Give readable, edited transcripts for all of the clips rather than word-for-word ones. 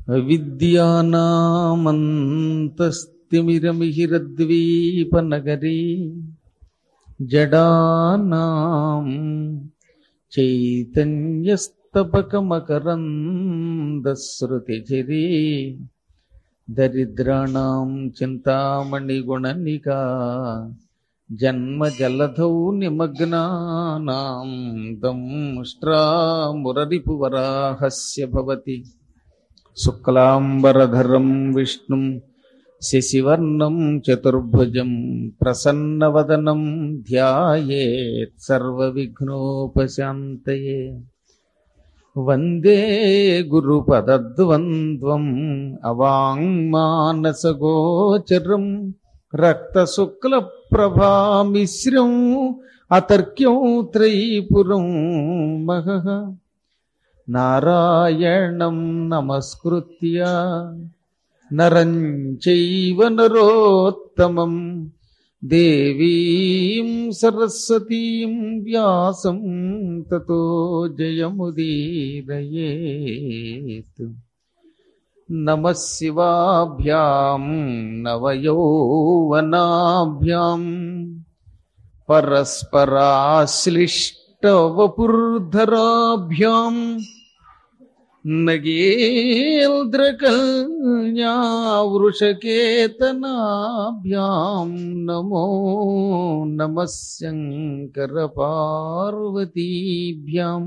అవిద్యానామంతస్తిమిరమిహిరద్వీపనగరీ జడానాం చైతన్యస్తబకమకరందశ్రుతిఝరీ దరిద్రాణం చింతామణిగుణనికా జన్మజలధౌ నిమగ్నానాం దంష్ట్రామురరిపువరాహస్య భవతి శుక్లాంబరధరం విష్ణుం శశివర్ణం చతుర్భుజం ప్రసన్నవదనం ధ్యాయేత్ సర్వవిఘ్నోపశాంతయే. వందే గురుపదద్వంద్వం అవాంగ్మానసగోచరం రక్తశుక్లప్రభామిశ్రం అతర్క్యం త్రైపురం మహః. నారాయణం నమస్కృత్య నరం చైవ నరోత్తమం దేవీం సరస్వతీం వ్యాసం తతో జయముదీరయేత్. నమః శివాభ్యాం నవయౌవనాభ్యాం పరస్పరాశ్లిష్టవపుర్ధరాభ్యాం నగేంద్రకల్యావృషకేతనాభ్యాం నమో నమః శంకరపార్వతీభ్యాం.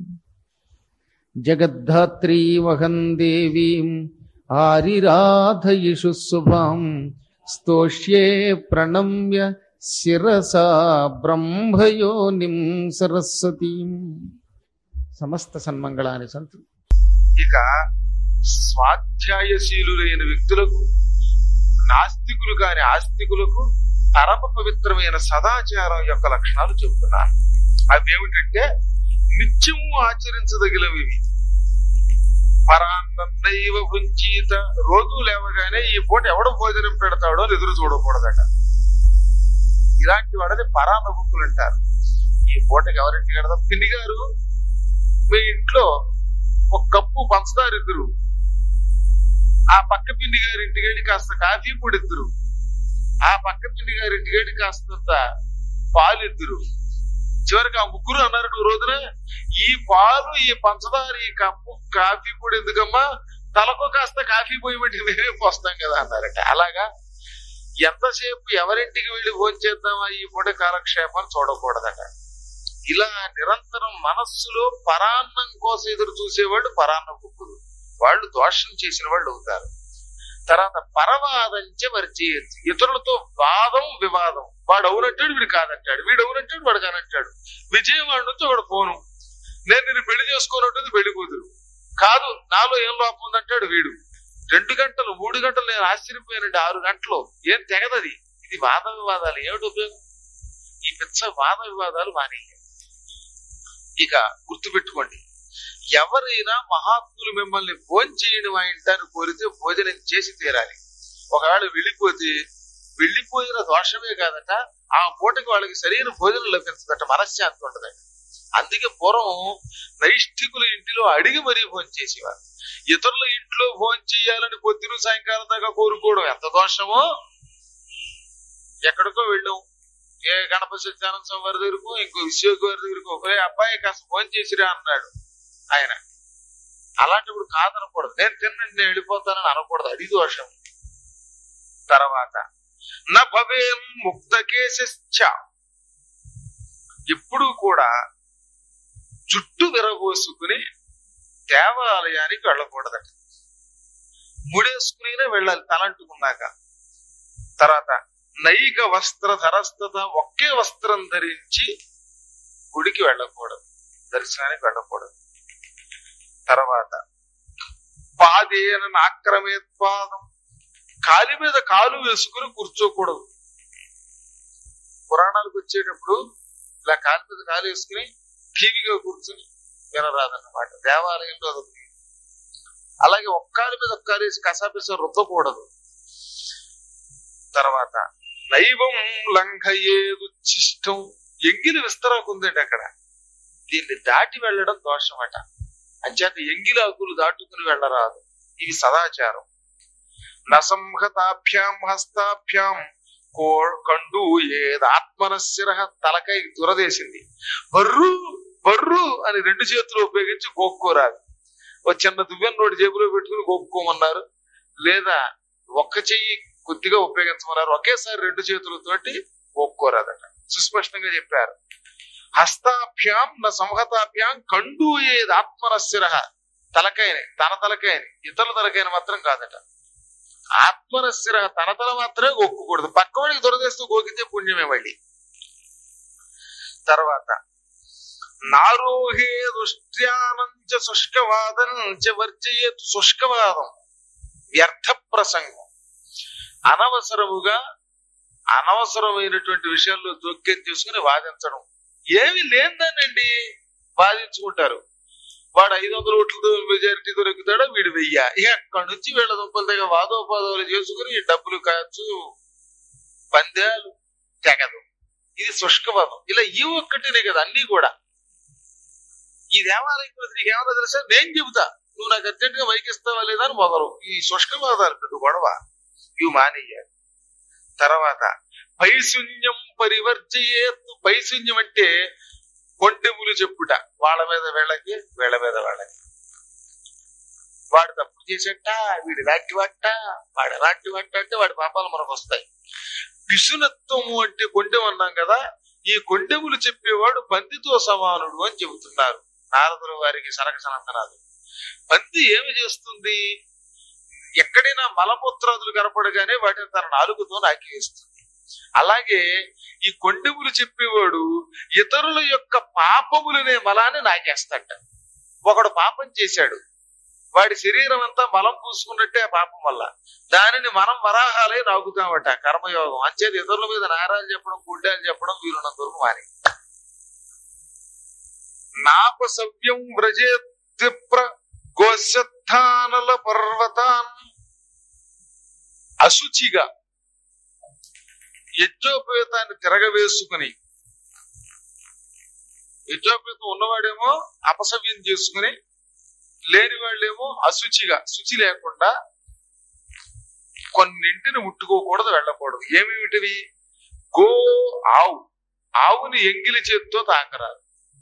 జగద్ధాత్రీమహం దేవీం ఆరిరాధయిషు శుభాం స్తోష్యే ప్రణమ్య శిరసా బ్రహ్మయోనిం సరస్వతీం. సమస్త సన్మంగళాని సంతు. ఇక స్వాధ్యాయశీలులైన వ్యక్తులకు, నాస్తికులు కాని ఆస్తికులకు పరమ పవిత్రమైన సదాచారం యొక్క లక్షణాలు చెబుతున్నారు. అవి ఏమిటంటే నిత్యము ఆచరించదగినవి. పరాన్నైవ భుంజీత, రోజు లేవగానే ఈ పూట ఎవడు భోజనం పెడతాడో ఎదురు చూడకూడదట. ఇలాంటి వాడది పరాన్నభుక్కులు అంటారు. ఈ పూటకి ఎవరింటికి వెడదాం? పిన్ని గారు మీ ఇంట్లో ఒక కప్పు పంచదార ఇద్దరు, ఆ పక్క పిన్ని గారి ఇంటికి వెళ్ళి కాస్త కాఫీ పొడి ఇద్దరు, ఆ పక్క పిన్ని గారి ఇంటికి వెళ్ళి కాస్తంత పాలు ఇద్దరు. చివరికి ఆ ముగ్గురు అన్నారు రోజున, ఈ పాలు, ఈ పంచదార, ఈ కప్పు కాఫీ పొడి ఎందుకమ్మా, తలకు కాస్త కాఫీ పోయమంటే మేమే పోస్తాం కదా అన్నారట. అలాగా ఎంతసేపు ఎవరింటికి వెళ్ళి భోంచేద్దామా ఈ పూట కాలక్షేపం చూడకూడదట. ఇలా నిరంతరం మనస్సులో పరాన్నం కోసం ఎదురు చూసేవాళ్ళు పరాన్న బుక్కులు, వాళ్ళు దోషం చేసిన వాళ్ళు అవుతారు. తర్వాత పరవాదంచ వర్జేత్, ఇతరులతో వాదం వివాదం. వాడు అవునంటాడు, వీడు కాదంటాడు, వీడు అవునంటాడు, వాడు కానంటాడు. విజయవాడ నుంచి వాడు ఫోను, నేను నిన్ను పెళ్లి చేసుకోనట్టుంది, పెళ్లి కూతురు కాదు, నాలో ఏం లోపం ఉందంటాడు వీడు. 2 గంటలు 3 గంటలు నేను ఆశ్చర్యపోయానండి, 6 గంటలు ఏం తెగదది. ఇది వాద వివాదాలు, ఏమిటి ఉపయోగం? ఈ పిచ్చ వాద వివాదాలు మానేయాలి. ఇక గుర్తుపెట్టుకోండి, ఎవరైనా మహాత్ములు మిమ్మల్ని భోజనం చేయడం ఇంటాన్ని కోరితే భోజనం చేసి తీరాలి. ఒకవేళ వెళ్ళిపోయిన దోషమే కాదట, ఆ పూటకి వాళ్ళకి సరైన భోజనం లభించదట, మనశ్శాంతి ఉండదట. అందుకే పూర్వం నైష్ఠికుల ఇంటిలో అడిగి మరీ భోజనం చేసేవారు. ఇతరుల ఇంట్లో భోజనం చేయాలని పొద్దున సాయంకాలం దాకా కోరుకోవడం ఎంత దోషమో. ఎక్కడికో వెళ్ళాం, ఏ గణపతి సత్యానంద స్వామి వారి దగ్గరకు, ఇంకో విశ్వకి వారి దగ్గరకు, ఒకే అబ్బాయి కాస్త భోజనం చేసిరా అన్నాడు ఆయన. అలాంటప్పుడు కాదనకూడదు, నేను తిన్నండి నేను వెళ్ళిపోతానని అనకూడదు, అది దోషం. తర్వాత నభవేం ముక్తకేశశ్చ, ఎప్పుడు కూడా జుట్టు విరగోసుకుని దేవాలయానికి వెళ్ళకూడదట. ముడేసుకునే వెళ్ళాలి తలంటుకున్నాక. తర్వాత నైక వస్త్రధరస్తత, ఒకే వస్త్రం ధరించి గుడికి వెళ్ళకూడదు, దర్శనానికి వెళ్ళకూడదు. తర్వాత పాదేన ఆక్రమేత్పాదం, కాలి మీద కాలు వేసుకుని కూర్చోకూడదు. పురాణాలకు వచ్చేటప్పుడు ఇలా కాలి మీద కాలు వేసుకుని టీవీగా కూర్చుని వినరాదన్నమాట. దేవాలయంలో అది. అలాగే ఒక్కాలి మీద ఒక్కాలు వేసి కసాపిసం రుద్దకూడదు. తర్వాత నైవం లంఘయేదుచ్చిష్టం, ఎంగిలి విస్తరాకుందండి అక్కడ, దీన్ని దాటి వెళ్ళడం దోషమట. అంచేత ఎంగిలాకులు దాటుకుని వెళ్ళరాదు. ఇవి సదాచారం. నసంహతాభ్యాం హస్తాభ్యాం కండు ఏదాత్మనశిర, తలకై దురదేసింది, బర్రు బర్రు అని రెండు చేతులు ఉపయోగించి గోక్కోరాదు. ఒక చిన్న దువ్వెన నోటి జేబులో పెట్టుకుని గోక్కోమన్నారు, లేదా ఒక్క చెయ్యి కొద్దిగా ఉపయోగించమన్నారు. ఒకేసారి రెండు చేతులతోటి గోక్కోరాదట, సుస్పష్టంగా చెప్పారు. హస్తాభ్యాం న సంహతాభ్యాం కండు ఏదాత్మనశిర, తలకాయని, తన తలకాయని, ఇతరుల తలకాయని మాత్రం కాదట. ఆత్మనశిర, తన తల మాత్రమే గోక్కకూడదు. పక్కవాడికి దొరదేస్తూ గోకితే పుణ్యమే మళ్ళీ. తర్వాత నారోహే దృష్ట్యానంచ శుష్కవాదం చ వర్జయేత్, శుష్కవాదం వ్యర్థ ప్రసంగం, అనవసరముగా అనవసరమైనటువంటి విషయాల్లో జోక్యం తీసుకుని వాదించడం. ఏమి లేదండి వాదించుకుంటారు. వాడు 500 ఓట్లతో మెజారిటీ దొరుకుతాడో వీడు 1000. ఇక అక్కడి నుంచి వీళ్ళ దుంపల దగ్గర వాదోపాదాలు చేసుకుని డబ్బులు కాచు, పందాలు తెగదు. ఇది శుష్కవాదం. ఇలా ఈ ఒక్కటినే కదా అన్ని కూడా. ఈ దేవాలయం గురించి నీకేమన్నా తెలుసా, నేను చెబుతా, నువ్వు నాకు అర్జెంట్ గా మైక్ ఇస్తావా లేదా అని మొదలు. ఈ శుష్కవాదాలు పెద్ద గొడవ, ఇవి మానేయాలి. తర్వాత పైశూన్యం పరివర్జయేత్. పైశూన్యం అంటే కొండెములు చెప్పుట, వాళ్ళ మీద వీళ్ళకి, వీళ్ళ మీద వాళ్ళకి. వాడు తప్పు చేసేట, వీడు రాటి వాట, వాడు రాటి వాట అంటే వాడి పాపాలు మనకు వస్తాయి. పిసునత్వము అంటే కొండెం అన్నాం కదా, ఈ కొండెములు చెప్పేవాడు పందితో సమానుడు అని చెబుతున్నారు నారదుల వారికి సనక సనందనాథుడు. పంది ఏమి చేస్తుంది, ఎక్కడైనా మలమూత్రాదులు కనపడగానే వాటిని తన నాలుగుతో నాకేస్తుంది. అలాగే ఈ కొండెములు చెప్పేవాడు ఇతరుల యొక్క పాపములనే మలాన్ని నాకేస్తాట. ఒకడు పాపం చేశాడు, వాడి శరీరం అంతా మలం పూసుకున్నట్టే ఆ పాపం వల్ల. దానిని మనం వరాహాలే నాకుతామట, కర్మయోగం. అంచేది ఇతరుల మీద నారాలు చెప్పడం, గుడ్డాలు చెప్పడం వీరున్నంత వరకు మాని. నాపసవ్యం వ్రజేత్ర గోశత్థానల పర్వతాన్. అశుచిగా యజ్ఞోపేతాన్ని తిరగవేసుకుని, యజ్ఞోపేతం ఉన్నవాడేమో అపసవ్యం చేసుకుని, లేని వాళ్ళేమో అశుచిగా, శుచి లేకుండా కొన్నింటిని ముట్టుకోకూడదు, వెళ్ళకూడదు. ఏమిటివి? గో, ఆవు, ఆవుని ఎంగిలి చేతితో తాకరాదు.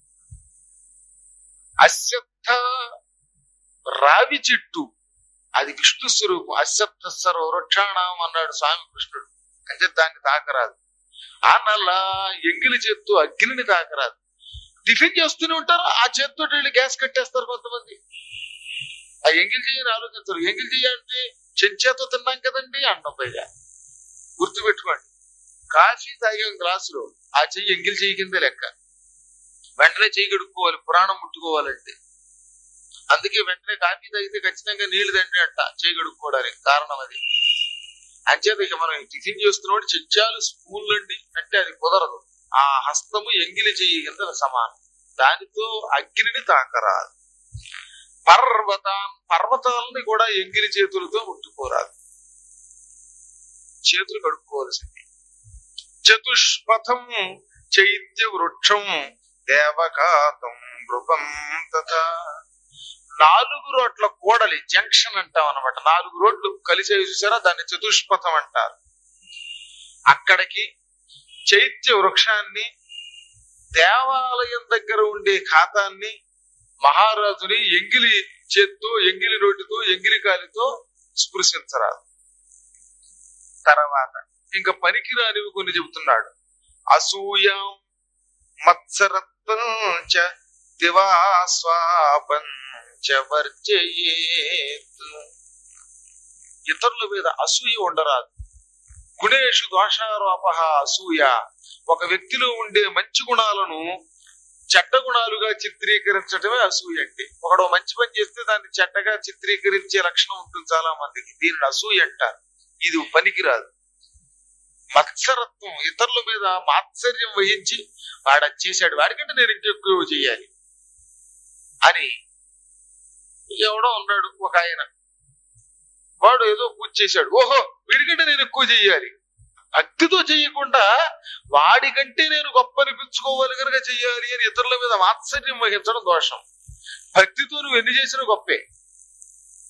అశ్వత్థ, రావి చెట్టు, అది విష్ణు స్వరూపం. అశ్వత్థ సర్వ వృక్షాణం అన్నాడు స్వామి కృష్ణుడు, అంటే దాన్ని తాకరాదు. అనలా ఎంగిలి చేత్తో అగ్నిని తాకరాదు. టిఫిన్ చేస్తూనే ఉంటారు, ఆ చేత్తో వెళ్ళి గ్యాస్ కట్టేస్తారు కొంతమంది. ఆ ఎంగిలి చెయ్యని ఆలోచించరు. ఎంగిలి చెయ్యంటే చెంచేతో తిన్నాం కదండి అండం. పైగా గుర్తుపెట్టుకోండి, కాఫీ తాగాం గ్లాసులో, ఆ చెయ్యి ఎంగిలి చెయ్యి కిందే లెక్క. వెంటనే చెయ్యి కడుక్కోవాలి పురాణం ముట్టుకోవాలంటే. అందుకే వెంటనే కాఫీ తాగితే ఖచ్చితంగా నీళ్లు తండ్రి అంట చెయ్యి కడుక్కోవడానికి. కారణం అది. అంచేత ఇక మనం టిఫిన్ చేస్తున్నప్పుడు చెంచాలు, స్పూన్లు అండి అంటే అది కుదరదు. ఆ హస్తము ఎంగిలి చెయ్యి కింద సమానం. దానితో అగ్నిని తాకరాదు. పర్వతాలని కూడా ఎంగిలి చేతులతో ముట్టుకోరాదు, చేతులు కడుక్కోవలసింది. చతుష్పథం చైత్య వృక్షం దేవకాతం నృపం తథా. 4 రోడ్ల కూడలి, జంక్షన్ అంటాం అనమాట. 4 రోడ్లు కలిసే చూసారా, దాన్ని చతుష్పథం అంటారు. అక్కడికి చైత్య వృక్షాన్ని, దేవాలయం దగ్గర ఉండే ఖాతాన్ని, మహారాజుని ఎంగిలి చేత్తో, ఎంగిలి నోటితో, ఎంగిలి కాలితో స్పృశించరాదు. తర్వాత ఇంకా పనికిరానివి కొన్ని చెబుతున్నాడు. అసూయం మత్సరత్వం చ దివాస్వాపం చ వర్జయేత్. ఇతరుల మీద అసూయ ఉండరాదు. గుణేషు దోషారోప అసూయ. ఒక వ్యక్తిలో ఉండే మంచి గుణాలను చెడ్డ గుణాలుగా చిత్రీకరించడమే అసూయ అంటే. ఒకడు మంచి పని చేస్తే దాన్ని చెడ్డగా చిత్రీకరించే లక్షణం ఉంటుంది చాలా మందికి. దీనిని అసూయ అంటారు. ఇది పనికిరాదు. మత్సరత్వం, ఇతరుల మీద మాత్సర్యం వహించి వాడు అది చేశాడు, వాడికంటే నేను ఇంకెక్కువ చేయాలి అని. ఎవడో ఉన్నాడు ఒక ఆయన, వాడు ఏదో పూజ చేశాడు, ఓహో వీడికంటే నేను ఎక్కువ చెయ్యాలి. భక్తితో చెయ్యకుండా వాడికంటే నేను గొప్ప అనిపించుకోవాలి కనుక చెయ్యాలి అని ఇతరుల మీద మాత్సర్యం వహించడం దోషం. భక్తితో నువ్వు ఎన్ని చేసినా గొప్పే.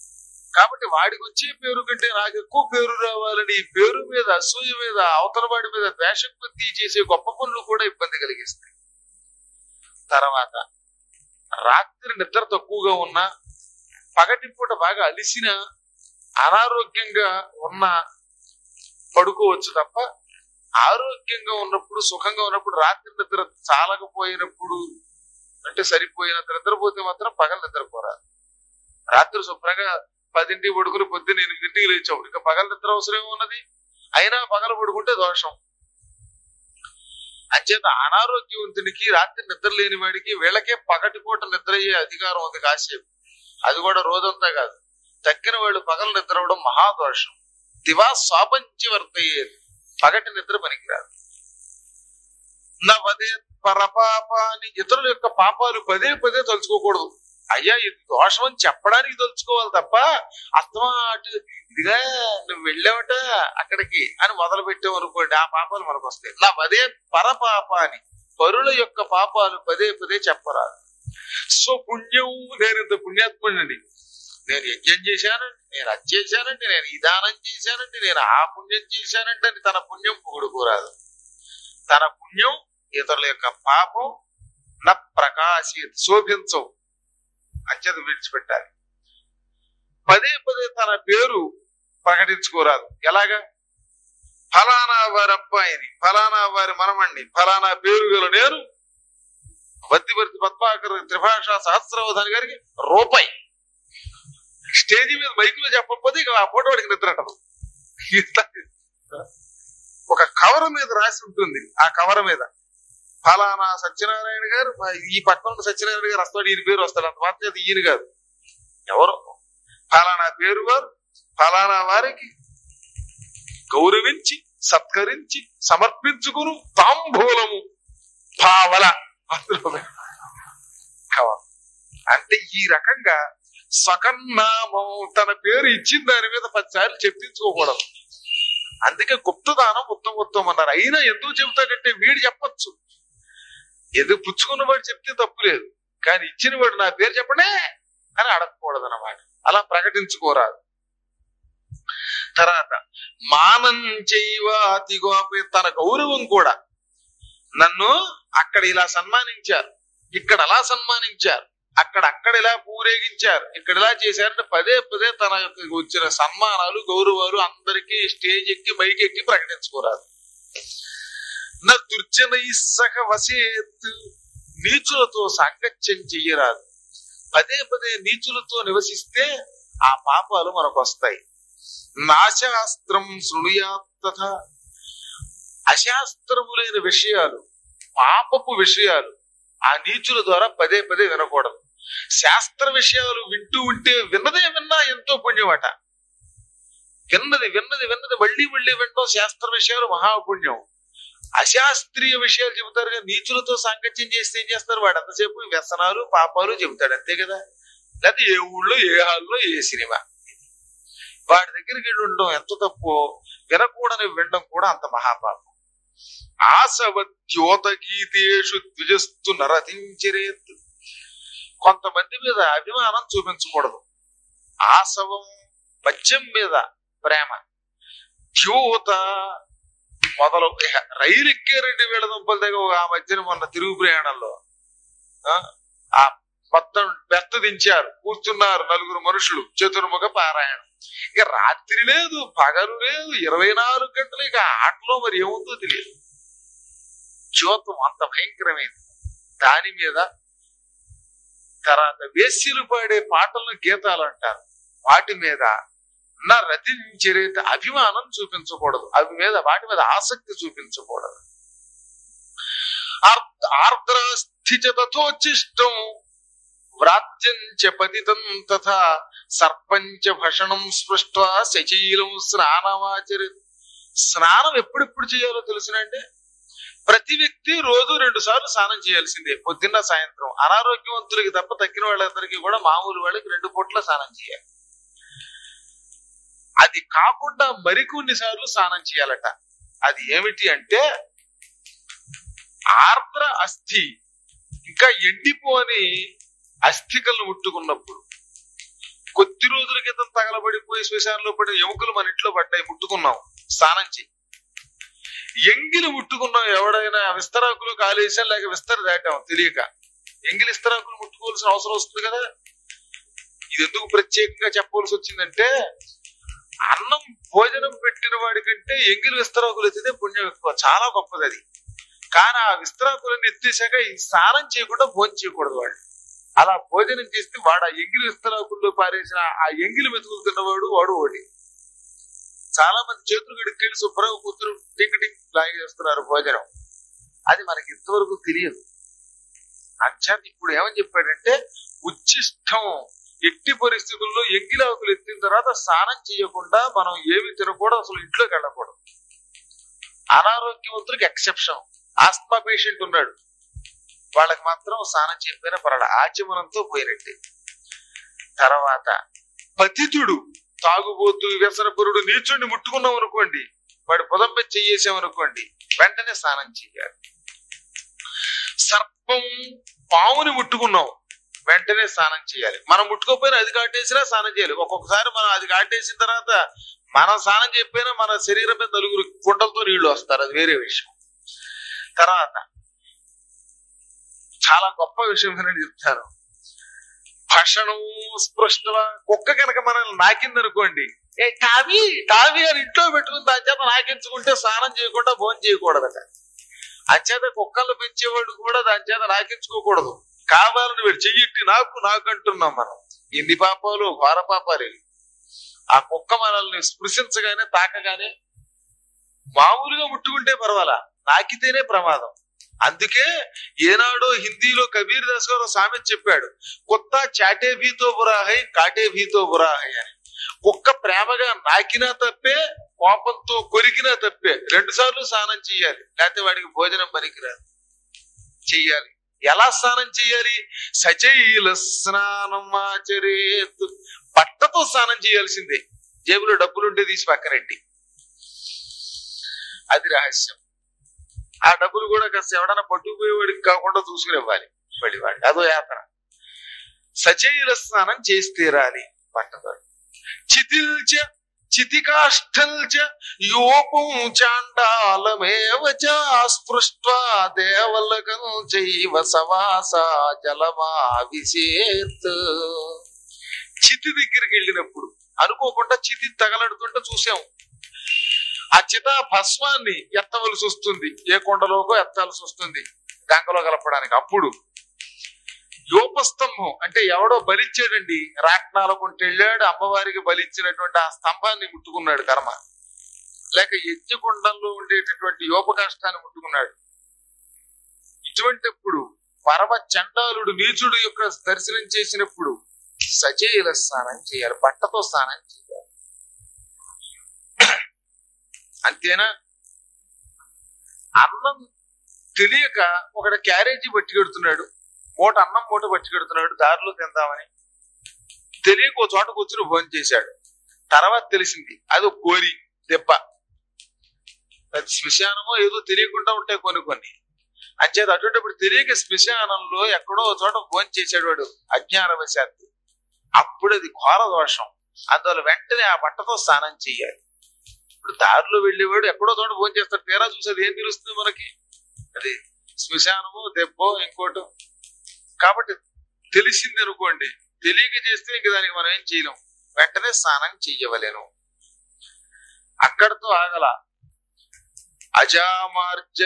కాబట్టి వాడికి వచ్చే పేరు కంటే నాకు ఎక్కువ పేరు రావాలని ఈ పేరు మీద అసూయ మీద అవతల వాడి మీద ద్వేషం కొద్దీ చేసే గొప్ప పనులు కూడా ఇబ్బంది కలిగిస్తాయి. తర్వాత రాత్రి నిద్ర తక్కువగా ఉన్నా, పగటిపూట బాగా అలిసిన, అనారోగ్యంగా ఉన్న పడుకోవచ్చు తప్ప ఆరోగ్యంగా ఉన్నప్పుడు సుఖంగా ఉన్నప్పుడు రాత్రి నిద్ర చాలకపోయినప్పుడు అంటే సరిపోయినంత నిద్రపోతే మాత్రం పగలు నిద్రపోరాదు. రాత్రి శుభ్రంగా 10ంటికి పడుకుని పొద్దున్న 8ంటికి లేచావు, ఇక పగల నిద్ర అవసరం ఉన్నది. అయినా పగలు పడుకుంటే దోషం. అంచేత అనారోగ్యవంతునికి రాత్రి నిద్ర లేని వాడికి వీళ్ళకే పగటి పూట నిద్ర అయ్యే అధికారం ఉంది కాసేపు. అది కూడా రోజంతా కాదు. తక్కిన వాళ్ళు పగలు నిద్ర అవ్వడం మహాదోషం. దివా స్వాపంచి వర్తయ్యేది, పగటి నిద్ర పనికిరాదు. నవదే పరపాపాని, ఇతరుల యొక్క పాపాలు పదే పదే తలుచుకోకూడదు. అయ్యా ఇది దోషం అని చెప్పడానికి తలుచుకోవాలి తప్ప అస్తమాటు ఇదిగా నువ్వు వెళ్ళావట అక్కడికి అని మొదలు పెట్టావు అనుకోండి, ఆ పాపాలు మనకు వస్తాయి. నవదే పరపాపాని, పరుల యొక్క పాపాలు పదే పదే చెప్పరాదు. సో పుణ్యం, నేను ఇంత పుణ్యాత్ముడిని, నేను యజ్ఞం చేశానంటే, నేను అది చేశానంటే, నేను ఈ దానం చేశానంటే, నేను ఆ పుణ్యం చేశానంటే అని తన పుణ్యం పొగుడుకోరాదు. తన పుణ్యం ఇతరుల యొక్క పాపం నా ప్రకాశి శోభించవు, అంచేత విడిచిపెట్టాలి. పదే పదే తన పేరు ప్రకటించుకోరాదు. ఎలాగా? ఫలానా వారి అబ్బాయిని, ఫలానా వారి మనమణ్ణి, ఫలానా పేరు గల నేను వద్దివర్తి పద్మాకర్ త్రిభాషా సహస్రవధాని గారికి రూపాయి. స్టేజీ మీద మైకులో చెప్పకపోతే ఇక ఆ ఫోటో వాడికి నిద్రటదు. ఒక కవర్ మీద రాసి ఉంటుంది, ఆ కవర్ మీద ఫలానా సత్యనారాయణ గారు, ఈ పక్కన ఉన్న సత్యనారాయణ గారు వస్తాడు, ఈయన పేరు వస్తాడు. అంత మాత్రం అది ఈయన కాదు, ఎవరు ఫలానా పేరు వారు ఫలానా వారికి గౌరవించి సత్కరించి సమర్పించుకును తాంబూలము పావల అందులో అంటే ఈ రకంగా సకన్నామం తన పేరు ఇచ్చిన దాని మీద 10 సార్లు చెప్పించుకోకూడదు. అందుకే గుప్తదానం ఉత్తమోత్తం అన్నారు. అయినా ఎందుకు చెబుతాడంటే వీడు చెప్పచ్చు, ఎందుకు పుచ్చుకున్నవాడు చెప్తే తప్పు లేదు, కానీ ఇచ్చిన వాడు నా పేరు చెప్పనే అని అడగకూడదు అన్నమాట. అలా ప్రకటించుకోరాదు. తర్వాత మానం చేయవాతి గోపి, తన గౌరవం కూడా, నన్ను అక్కడ ఇలా సన్మానించారు, ఇక్కడ అలా సన్మానించారు, అక్కడ ఇలా పూరేగించారు, ఇక్కడ ఇలా చేశారంటే పదే పదే తన యొక్క వచ్చిన సన్మానాలు గౌరవాలు అందరికీ స్టేజ్ ఎక్కి మైకి ఎక్కి ప్రకటించుకోరాదు. నా దుర్జనై సహ వసేత్, నీచులతో సాంగత్యం చెయ్యరాదు. పదే పదే నీచులతో నివసిస్తే ఆ పాపాలు మనకు వస్తాయి. నాశాస్త్రం శృణుయాత్, అశాస్త్రములైన విషయాలు, పాపపు విషయాలు ఆ నీచుల ద్వారా పదే పదే వినకూడదు. శాస్త్ర విషయాలు వింటూ ఉంటే విన్నదే విన్నా ఎంతో పుణ్యమట. విన్నది మళ్ళీ వినడం శాస్త్ర విషయాలు మహాపుణ్యం. అశాస్త్రీయ విషయాలు చెబుతారు కదా, నీచులతో సాంగత్యం చేస్తే ఏం చేస్తారు, వాడు అంతసేపు వ్యసనాలు పాపాలు చెబుతాడు, అంతే కదా. లేకపోతే ఏ ఊళ్ళో ఏ హాల్లో ఏ సినిమా, వాడి దగ్గరికి వెళ్ళి ఉండడం ఎంత తప్పు, వినకూడని వినడం కూడా అంత మహాపాపం. ఆసవద్యోతగీతేషు ద్విజస్తు నరతించరేత్, కొంతమంది మీద అభిమానం చూపించకూడదు. ఆసవం పద్యం మీద ప్రేమ, ద్యోత మొదలు రైలు ఎక్కారండి వీళ్ళ దుంపల దగ్గర. ఆ మధ్యన మొన్న తిరుగు ప్రయాణంలో ఆ మొత్తం బెత్త దించారు, కూర్చున్నారు 4 మనుషులు, చతుర్ముఖ పారాయణం. ఇక రాత్రి లేదు పగలు లేదు, 24 గంటలు. ఇక ఆటలో మరి ఏముందో తెలియదు. జ్యోతం అంత భయంకరమైంది. దాని మీద తర్వాత వేశ్యలు పాడే పాటలను గీతాలు అంటారు, వాటి మీద నా రతించరేత అభిమానం చూపించకూడదు, వాటి మీద ఆసక్తి చూపించకూడదు. ఆర్ద్రాస్థితోచిష్టం వ్రాజ్యంచ పతితం తథా సర్పంచ భషణం స్పృష్ట శచీలం స్నానమాచరి. స్నానం ఎప్పుడెప్పుడు చేయాలో తెలుసునంటే, ప్రతి వ్యక్తి రోజు 2 సార్లు స్నానం చేయాల్సిందే, పొద్దున్న సాయంత్రం. అనారోగ్యవంతులకి తప్ప తక్కిన వాళ్ళందరికీ కూడా మామూలు వాళ్ళకి 2 పూట్ల స్నానం చేయాలి. అది కాకుండా మరికొన్ని సార్లు స్నానం చేయాలట. అది ఏమిటి అంటే, ఆర్ద్ర అస్థి ఇంకా ఎండిపోని అస్థికలను ముట్టుకున్నప్పుడు, కొద్ది రోజుల క్రితం తగలబడిపోయి శ్మశానంలో పడిన ఎముకలు మన ఇంట్లో పడ్డాయి, ముట్టుకున్నాం, స్నానం చెయ్యి. ఎంగిలి ముట్టుకున్నాం, ఎవడైనా విస్తరాకులు కాలేసాం లేక విస్తర దాటాం తెలియక, ఎంగిలి విస్తరాకులు ముట్టుకోవాల్సిన అవసరం వస్తుంది కదా. ఇది ఎందుకు ప్రత్యేకంగా చెప్పవలసి వచ్చిందంటే, అన్నం భోజనం పెట్టిన వాడి కంటే ఎంగిలి విస్తరాకులు ఎత్తితే పుణ్యం ఎక్కువ, చాలా గొప్పది అది. కానీ ఆ విస్తరాకులను ఎత్తేసాక ఈ స్నానం చేయకుండా భోజనం చేయకూడదు వాడు. అలా భోజనం చేస్తే వాడు ఆ ఎంగిలి విస్తరాకుల్లో పారేసిన ఆ ఎంగిలి మెతుకులు తిన్నవాడు వాడు ఓడి. చాలా మంది చేతులు గడికెళ్ళి శుభ్రంగా కూతురు టింగ్ టింగ్ లాగి చేస్తున్నారు భోజనం, అది మనకి ఇంతవరకు తెలియదు. అధ్యాత్మ ఇప్పుడు ఏమని చెప్పాడంటే, ఉచ్చిష్టం, ఎట్టి పరిస్థితుల్లో ఎంగిలాకులు ఎత్తిన తర్వాత స్నానం చేయకుండా మనం ఏమి తినకూడదు, అసలు ఇంట్లోకి వెళ్ళకూడదు. అనారోగ్యవంతులకు ఎక్సెప్షన్, ఆస్మా పేషెంట్ ఉన్నాడు, వాళ్ళకి మాత్రం స్నానం చెప్పినా పర్వాలేదు, ఆచమనంతో పోయినట్టే. తర్వాత పతితుడు, తాగుబోతు, వ్యసనపరుడు, నీచుడిని ముట్టుకున్నాం అనుకోండి, వాడి పొదం మీద చెయ్యేసామనుకోండి, వెంటనే స్నానం చెయ్యాలి. సర్పం, పాముని ముట్టుకున్నాం, వెంటనే స్నానం చేయాలి. మనం ముట్టుకోకపోయినా అది కాటేసినా స్నానం చేయాలి. ఒక్కొక్కసారి మనం అది కాటేసిన తర్వాత మనం స్నానం చెప్పినా మన శరీరం మీద నలుగురు కుండలతో నీళ్లు వస్తారు, అది వేరే విషయం. తర్వాత చాలా గొప్ప విషయం నేను చెప్తాను. భక్షణం, స్పృష్ట, కుక్క కనుక మనల్ని నాకిందనుకోండి, ఏ టావి టావి అని ఇంట్లో పెట్టుకుని దాని చేత నాకించుకుంటే స్నానం చేయకుండా భోజనం చేయకూడదట. అంచేత కుక్కలు పెంచేవాడు కూడా దాని చేత నాకించుకోకూడదు, కావాలని వీడు చెయ్యిట్టి నాకు అంటున్నాం మనం. ఎన్ని పాపాలు, ఘోర పాపాలు. ఆ కుక్క మనల్ని స్పృశించగానే, తాకగానే, మామూలుగా ముట్టుకుంటే పర్వాలా, నాకితేనే ప్రమాదం. అందుకే ఏనాడో హిందీలో కబీర్ దాస్ గారు సామెత చెప్పాడు, కుత్త చాటే భీతో బురాహై కాటే భీతో బురాహై అని. కుక్క ప్రేమగా నాకినా తప్పే, కోపంతో కొరికినా తప్పే, 2 సార్లు స్నానం చెయ్యాలి, లేకపోతే వాడికి భోజనం పనికిరాదు. చెయ్యాలి. ఎలా స్నానం చెయ్యాలి? సజైల స్నానం ఆచరేత్, బట్టతో స్నానం చేయాల్సిందే. జేబులో డబ్బులుంటే తీసి పక్కనెట్టి, అది రహస్యం. ఆ డబ్బులు కూడా కాస్త ఎవడన్నా పట్టుకుపోయేవాడికి కాకుండా చూసుకుని ఇవ్వాలి పడివాడి, అదో యాత్ర. సజైల స్నానం చేసి తీరాలి బట్టతో. చితిల్చ చితికాష్టల్చ యోపం చాండాలమేవచ స్పృష్ట్వా దేవలకం చైవ సవాసా జలమా విసేత్. చితి దగ్గరికి వెళ్ళినప్పుడు అనుకోకుండా చితి తగలడుతుంటే చూసాం, ఆ చిత భస్మాన్ని ఎత్తవలసి వస్తుంది, ఏ కొండలోకో ఎత్తాల్సి వస్తుంది గంగలో కలపడానికి. అప్పుడు యోపస్తంభం అంటే ఎవడో బలిచ్చాడండి, రాట్నాల కొంటే వెళ్ళాడు, అమ్మవారికి బలిచ్చినటువంటి ఆ స్తంభాన్ని ముట్టుకున్నాడు కర్మ, లేక యజ్ఞకుండంలో ఉండేటటువంటి యోపకాష్టాన్ని ముట్టుకున్నాడు. ఇటువంటిప్పుడు పరమ చండాలుడు, నీచుడు యొక్క దర్శనం చేసినప్పుడు సజైల స్నానం చేయాలి, బట్టతో స్నానం చేయాలి. అంతేనా? అన్నం తెలియక ఒకటి క్యారేజీ పట్టుకెడుతున్నాడు, అన్నం మూట పట్టుకెడుతున్నాడు, దారిలో తిందామని తెలియక ఓ చోట కూర్చుని భోజనం చేశాడు. తర్వాత తెలిసింది అది ఒక కోరి దెబ్బ, అది శ్మశానమో ఏదో తెలియకుండా ఉంటాయి కొన్ని. అంచేది అటువంటిప్పుడు తెలియక శ్మశానంలో ఎక్కడో చోట భోజనం చేశాడు వాడు అజ్ఞానవశాత్తు, అప్పుడు అది ఘోర దోషం. అందువల్ల వెంటనే ఆ బట్టతో స్నానం చేయాలి. ఇప్పుడు దారిలో వెళ్ళేవాడు ఎక్కడో చోట భోజనం చేస్తాడు, తీరా చూసేది ఏం తెలుస్తుంది మనకి, అది శ్మశానమో దెబ్బో ఇంకోటో. కాబట్టి తెలిసింది అనుకోండి, తెలియక చేస్తే ఇంక దానికి మనం ఏం చేయలేం, వెంటనే స్నానం చెయ్యవలేను. అక్కడతో ఆగల. అజామార్జ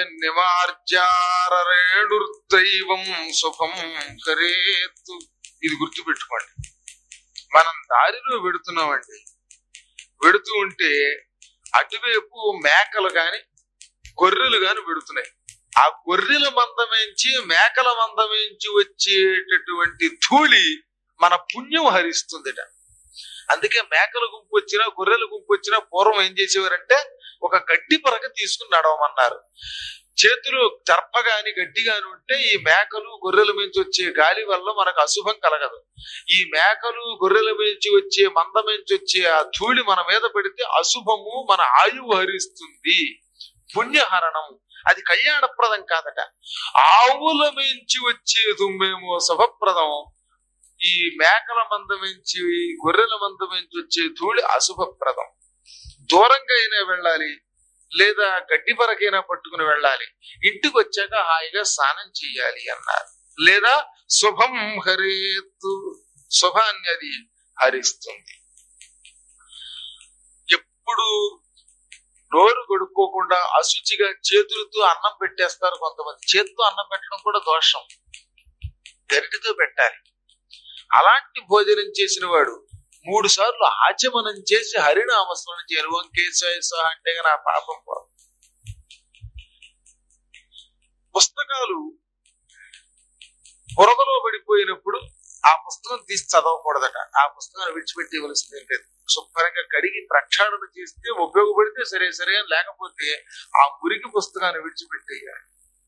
నిమార్జారేణుర్దైవం శుభం కరేత్తు. ఇది గుర్తు పెట్టుకోండి. మనం దారిలో వెడుతున్నామండి, వెడుతూ ఉంటే అటువైపు మేకలు గాని గొర్రెలు గాని వెడుతున్నాయి. ఆ గొర్రెల మందమేంచి మేకల మందమేంచి వచ్చేటటువంటి ధూళి మన పుణ్యం హరిస్తుందిట. అందుకే మేకల గుంపు వచ్చినా గొర్రెల గుంపు వచ్చినా పూర్వం ఏం చేసేవారంటే ఒక గడ్డి పరక తీసుకుని నడవమన్నారు. చేతులు దర్పగాని గడ్డి గాని ఉంటే ఈ మేకలు గొర్రెల మించి వచ్చే గాలి వల్ల మనకు అశుభం కలగదు. ఈ మేకలు గొర్రెల మించి వచ్చే మంద మించి వచ్చే ఆ ధూళి మన మీద పడితే అశుభము, మన ఆయువు హరిస్తుంది, పుణ్యహరణం. అది కళ్యాణప్రదం కాదట. ఆవుల మించి వచ్చే దుమ్మేమో శుభప్రదం, ఈ మేకల మంద నుంచి గొర్రెల మంద నుంచి వచ్చే ధూళి అశుభప్రదం. దూరంగా అయినా వెళ్ళాలి, లేదా గడ్డి పరకైనా పట్టుకుని వెళ్ళాలి. ఇంటికి వచ్చాక హాయిగా స్నానం చేయాలి అన్నారు. లేదా శుభం హరేతు, శుభాన్ని అది హరిస్తుంది. ఎప్పుడు నోరు కొడుక్కోకుండా అశుచిగా చేతులతో అన్నం పెట్టేస్తారు కొంతమంది. చేతితో అన్నం పెట్టడం కూడా దోషం, గరిటితో పెట్టాలి. అలాంటి భోజనం చేసిన వాడు 3 సార్లు ఆచమనం చేసి హరినామస్మరణ చేయాలి. ఓం కేశవాయ స్వాహా అంటే నా పాపం పోదు. పుస్తకాలు బురదలో పడిపోయినప్పుడు ఆ పుస్తకం తీసి చదవకూడదట. ఆ పుస్తకాన్ని విడిచిపెట్టి ఇవ్వవలసింది ఏంటంటే శుభ్రంగా కడిగి ప్రక్షాళన చేస్తే ఉపయోగపడితే సరే సరే, లేకపోతే ఆ మురికి పుస్తకాన్ని విడిచిపెట్టేయాలి.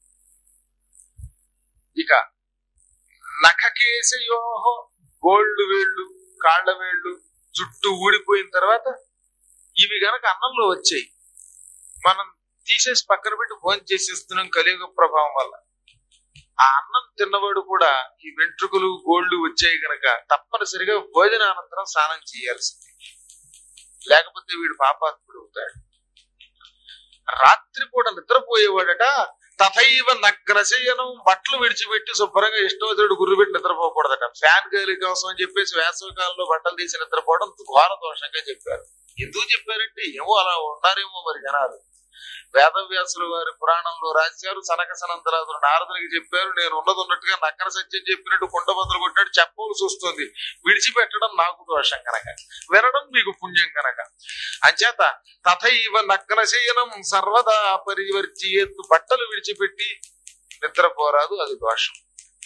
ఇక నఖకేశయోహో, గోళ్ళు వేళ్ళు, కాళ్ల వేళ్ళు, జుట్టు ఊడిపోయిన తర్వాత ఇవి గనక అన్నంలో వచ్చాయి, మనం తీసేసి పక్కన పెట్టి భోజనం చేసేస్తున్నాం కలియుగ ప్రభావం వల్ల. ఆ అన్నం తిన్నవాడు కూడా ఈ వెంట్రుకలు గోళ్లు వచ్చాయి గనక తప్పనిసరిగా భోజనానంతరం స్నానం చేయాల్సింది, లేకపోతే వీడు పాపాత్ముడు అవుతాడు. రాత్రి పూట నిద్రపోయేవాడట తథైవ నగ్నశయనం, బట్టలు విడిచిపెట్టి శుభ్రంగా ఇష్టోదరుడు గుర్రు పెట్టి నిద్రపోకూడదట. ఫ్యాన్ గాలి కోసం అని చెప్పేసి వేసవి కాలంలో బట్టలు తీసి నిద్రపోవడం ఘోర దోషంగా చెప్పారు. ఎందుకు చెప్పారంటే ఏమో అలా ఉన్నారేమో మరి జనాలు. వేదవ్యాసులు వారి పురాణంలో రాశారు. సనక సనందరాదులు నారదునికి చెప్పారు. నేను ఉన్నది ఉన్నట్టుగా నక్కన సత్యం చెప్పినట్టు కుండ బదులు కొట్టినట్టు చెప్పవలసి వస్తుంది. విడిచిపెట్టడం నాకు దోషం కనుక, వినడం మీకు పుణ్యం కనుక. అంచేత తథైవ నక్కన శయనం సర్వదా పరివర్తియేత్తు, బట్టలు విడిచిపెట్టి నిద్రపోరాదు, అది దోషం.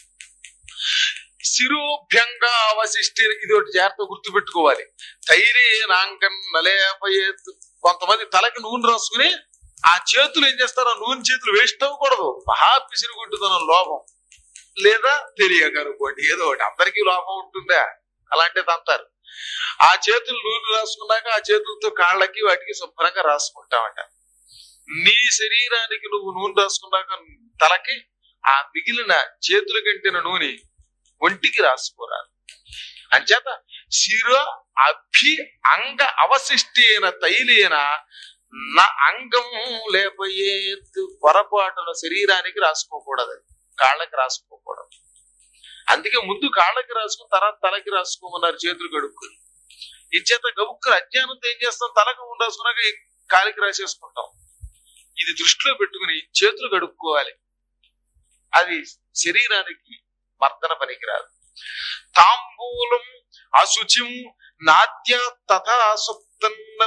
శిరోభ్యంగా అవశిష్టి, ఇది ఒకటి జాగ్రత్త గుర్తుపెట్టుకోవాలి. తైరేనాంకం నలేపయేత్తు, కొంతమంది తలకి నూనె రాసుకుని ఆ చేతులు ఏం చేస్తారో నూనె చేతులు వేస్ట్ అవ్వకూడదు. మహా పిసిరిగుంటుదనం లోభం, లేదా తెలియక అనుకోండి, ఏదో ఒకటి. అందరికీ లోభం ఉంటుందా? అలాంటిది అంటారు. ఆ చేతులు నూనె రాసుకున్నాక ఆ చేతులతో కాళ్ళకి వాటికి శుభ్రంగా రాసుకుంటామట. నీ శరీరానికి నువ్వు నూనె రాసుకున్నాక తలకి ఆ మిగిలిన చేతుల కంటిన నూనె ఒంటికి రాసుకోరాదు. అంచేత శిర అభి అంగ అవశిష్టేన తైలేన నా అంగం లేపయేత్తు, పొరపాటున శరీరానికి రాసుకోకూడదు, కాళ్ళకి రాసుకోకూడదు. అందుకే ముందు కాళ్ళకి రాసుకుని తర్వాత తలకి రాసుకోమన్నారు చేతులు కడుక్కుని. ఇచ్చేత గబుక్కులు అజ్ఞానంతో ఏం చేస్తాం, తలకు ముందు రాసుకున్నాక కాలికి రాసేసుకుంటాం. ఇది దృష్టిలో పెట్టుకుని చేతులు కడుక్కోవాలి. అది శరీరానికి మర్దన పనికిరాదు. తాంబూలం అశుచిం నాద్య తథా సుప్తన్న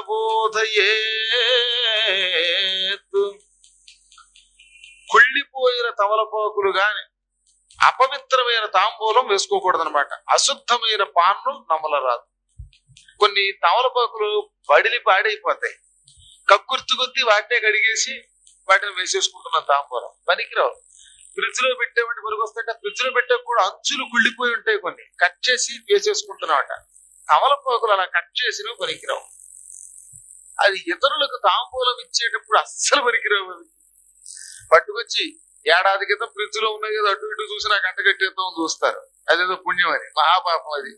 బోధయేత్, కుళ్ళిపోయిన తమలపాకులు గాని అపవిత్రమైన తాంబూలం వేసుకోకూడదనమాట. అశుద్ధమైన పాన్ను నమలరాదు. కొన్ని తమలపాకులు వడిలి పాడైపోతాయి, కక్కుర్తి కొద్ది వాటినే కడిగేసి వాటిని వేసేసుకుంటున్నాం. తాంబూలం పనికిరావు. ఫ్రిడ్జ్ లో పెట్టేవంటి పనికి వస్తాయంటే ఫ్రిడ్జ్ లో పెట్టే కూడా అంచులు కుళ్ళిపోయి ఉంటాయి, కొన్ని కట్ చేసి వేసేసుకుంటున్నామట. తమలపాకులు అలా కట్ చేసిన పనికిరావు. అది ఇతరులకు తాంబూలం ఇచ్చేటప్పుడు అస్సలు పనికిరావు. అది పట్టుకొచ్చి ఏడాది క్రితం ఫ్రిడ్జ్ లో ఉన్నాయి కదా అటు ఇటు చూసి నాకు అంటగట్టేద్దాం చూస్తారు. అదేదో పుణ్యం అని, మహాపాపం అది.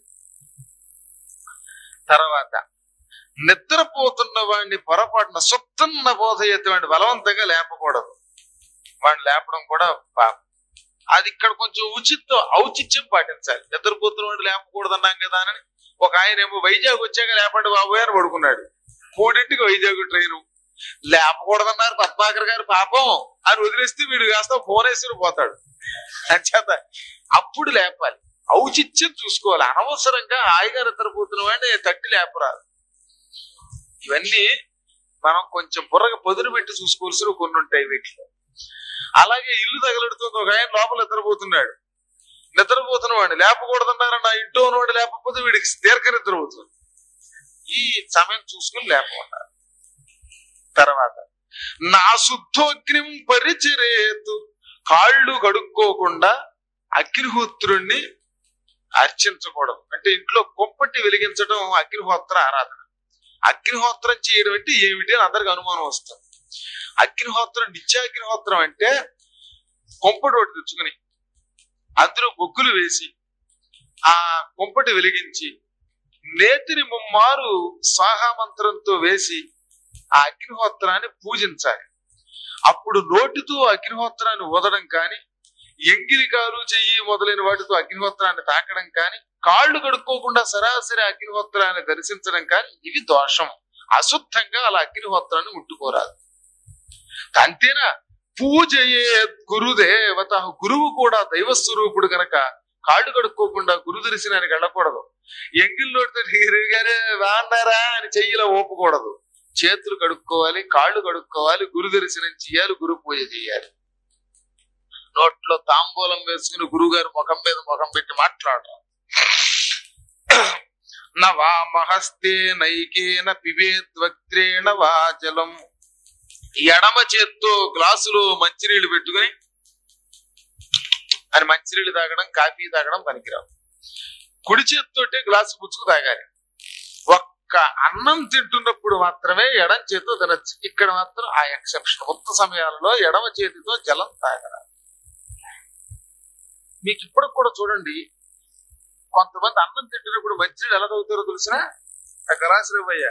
తర్వాత నిద్రపోతున్న వాడిని పొరపాటున సుప్తన్న బోధయత్తి, వాడిని బలవంతంగా లేపకూడదు. వాడిని లేపడం కూడా పాపం. అది ఇక్కడ కొంచెం ఔచిత్యం పాటించాలి. నిద్రపోతున్న వాడిని లేపకూడదు అన్నాం కదా అని ఒక ఆయన ఏమో వైజాగ్ వచ్చాక లేపండి బాబోయ్ అని పడుకున్నాడు. 3ంటికి వైజాగ్ ట్రైను, లేపకూడదన్నారు పద్మాకర్ గారు పాపం అని వదిలేస్తే వీడు కాస్త ఫోన్ వేసి పోతాడు. అంచేత అప్పుడు లేపాలి, ఔచిత్యం చూసుకోవాలి. అనవసరంగా హాయిగా నిద్రపోతున్న వాడిని తట్టి లేపరాదు. ఇవన్నీ మనం కొంచెం బుర్రగా పొదును పెట్టి చూసుకోవాల్సిన కొన్ని ఉంటాయి వీటిలో. అలాగే ఇల్లు తగలడుతుంది, ఒక ఆయన లోపల నిద్రపోతున్న వాడిని లేపకూడదన్నారు. నా ఇంట్లో ఉన్నవాడు లేకపోతే వీడికి దీర్ఘ నిద్రపోతుంది. ఈ సమయం చూసుకుని లేపమన్నారు. తర్వాత నా శుద్ధోగ్నిం పరిచరేతు, కాళ్ళు కడుక్కోకుండా అగ్నిహోత్రుణ్ణి అర్చించకూడదు. అంటే ఇంట్లో కొంపటి వెలిగించడం అగ్నిహోత్ర ఆరాధన. అగ్నిహోత్రం చేయడం అంటే ఏమిటి అని అందరికి అనుమానం వస్తుంది. అగ్నిహోత్రం, నిత్యాగ్నిహోత్రం అంటే కొంపటి ఒకటి తెచ్చుకుని అందులో బొగ్గులు వేసి ఆ కుంపటి వెలిగించి నేతిని ముమ్మారు స్వాహా మంత్రంతో వేసి ఆ అగ్నిహోత్రాన్ని పూజించాలి. అప్పుడు నోటితో అగ్నిహోత్రాన్ని ఊదడం కాని, ఎంగిలికాలు చెయ్యి మొదలైన వాటితో అగ్నిహోత్రాన్ని తాకడం కాని, కాళ్ళు కడుక్కోకుండా సరాసరి అగ్నిహోత్రాన్ని దర్శించడం కాని ఇవి దోషం. అశుద్ధంగా అలా అగ్నిహోత్రాన్ని ముట్టుకోరాదు. అంతేనా, పూజయే గురుదేవత, గురువు కూడా దైవస్వరూపుడు గనక కాళ్ళు కడుక్కోకుండా గురు దర్శనానికి వెళ్ళకూడదు. ఎంగిల్లోటితో గారే వాన్నారా అని చెయ్యిలో ఓపకూడదు. చేతులు కడుక్కోవాలి, కాళ్ళు కడుక్కోవాలి, గురు దర్శనం చేయాలి, గురు పూజ చేయాలి. నోట్లో తాంబూలం వేసుకుని గురువు గారు ముఖం మీద ముఖం పెట్టి మాట్లాడరు. నవామహస్తే నైకేన పిబేద్వక్త్రేణ వాచలం. ఎడమ చేత్తో గ్లాసులో మంచినీళ్లు పెట్టుకుని అని మంచినీళ్ళు తాగడం, కాఫీ తాగడం పనికిరావు. కుడి చేత్తోటే గ్లాసు పుచ్చుకు తాగాలి. ఒక్క అన్నం తింటున్నప్పుడు మాత్రమే ఎడం చేతితో తినచ్చు. ఇక్కడ మాత్రం ఆ ఎక్సెప్షన్. ఉత్త సమయాల్లో ఎడమ చేతితో జలం తాగరాలి. మీకు ఇప్పుడు కూడా చూడండి, కొంతమంది అన్నం తింటున్నప్పుడు మంచినీళ్ళు ఎలా తాగుతారో తెలిసినా, ఆ గ్లాసులు ఇవ్వయ్యా,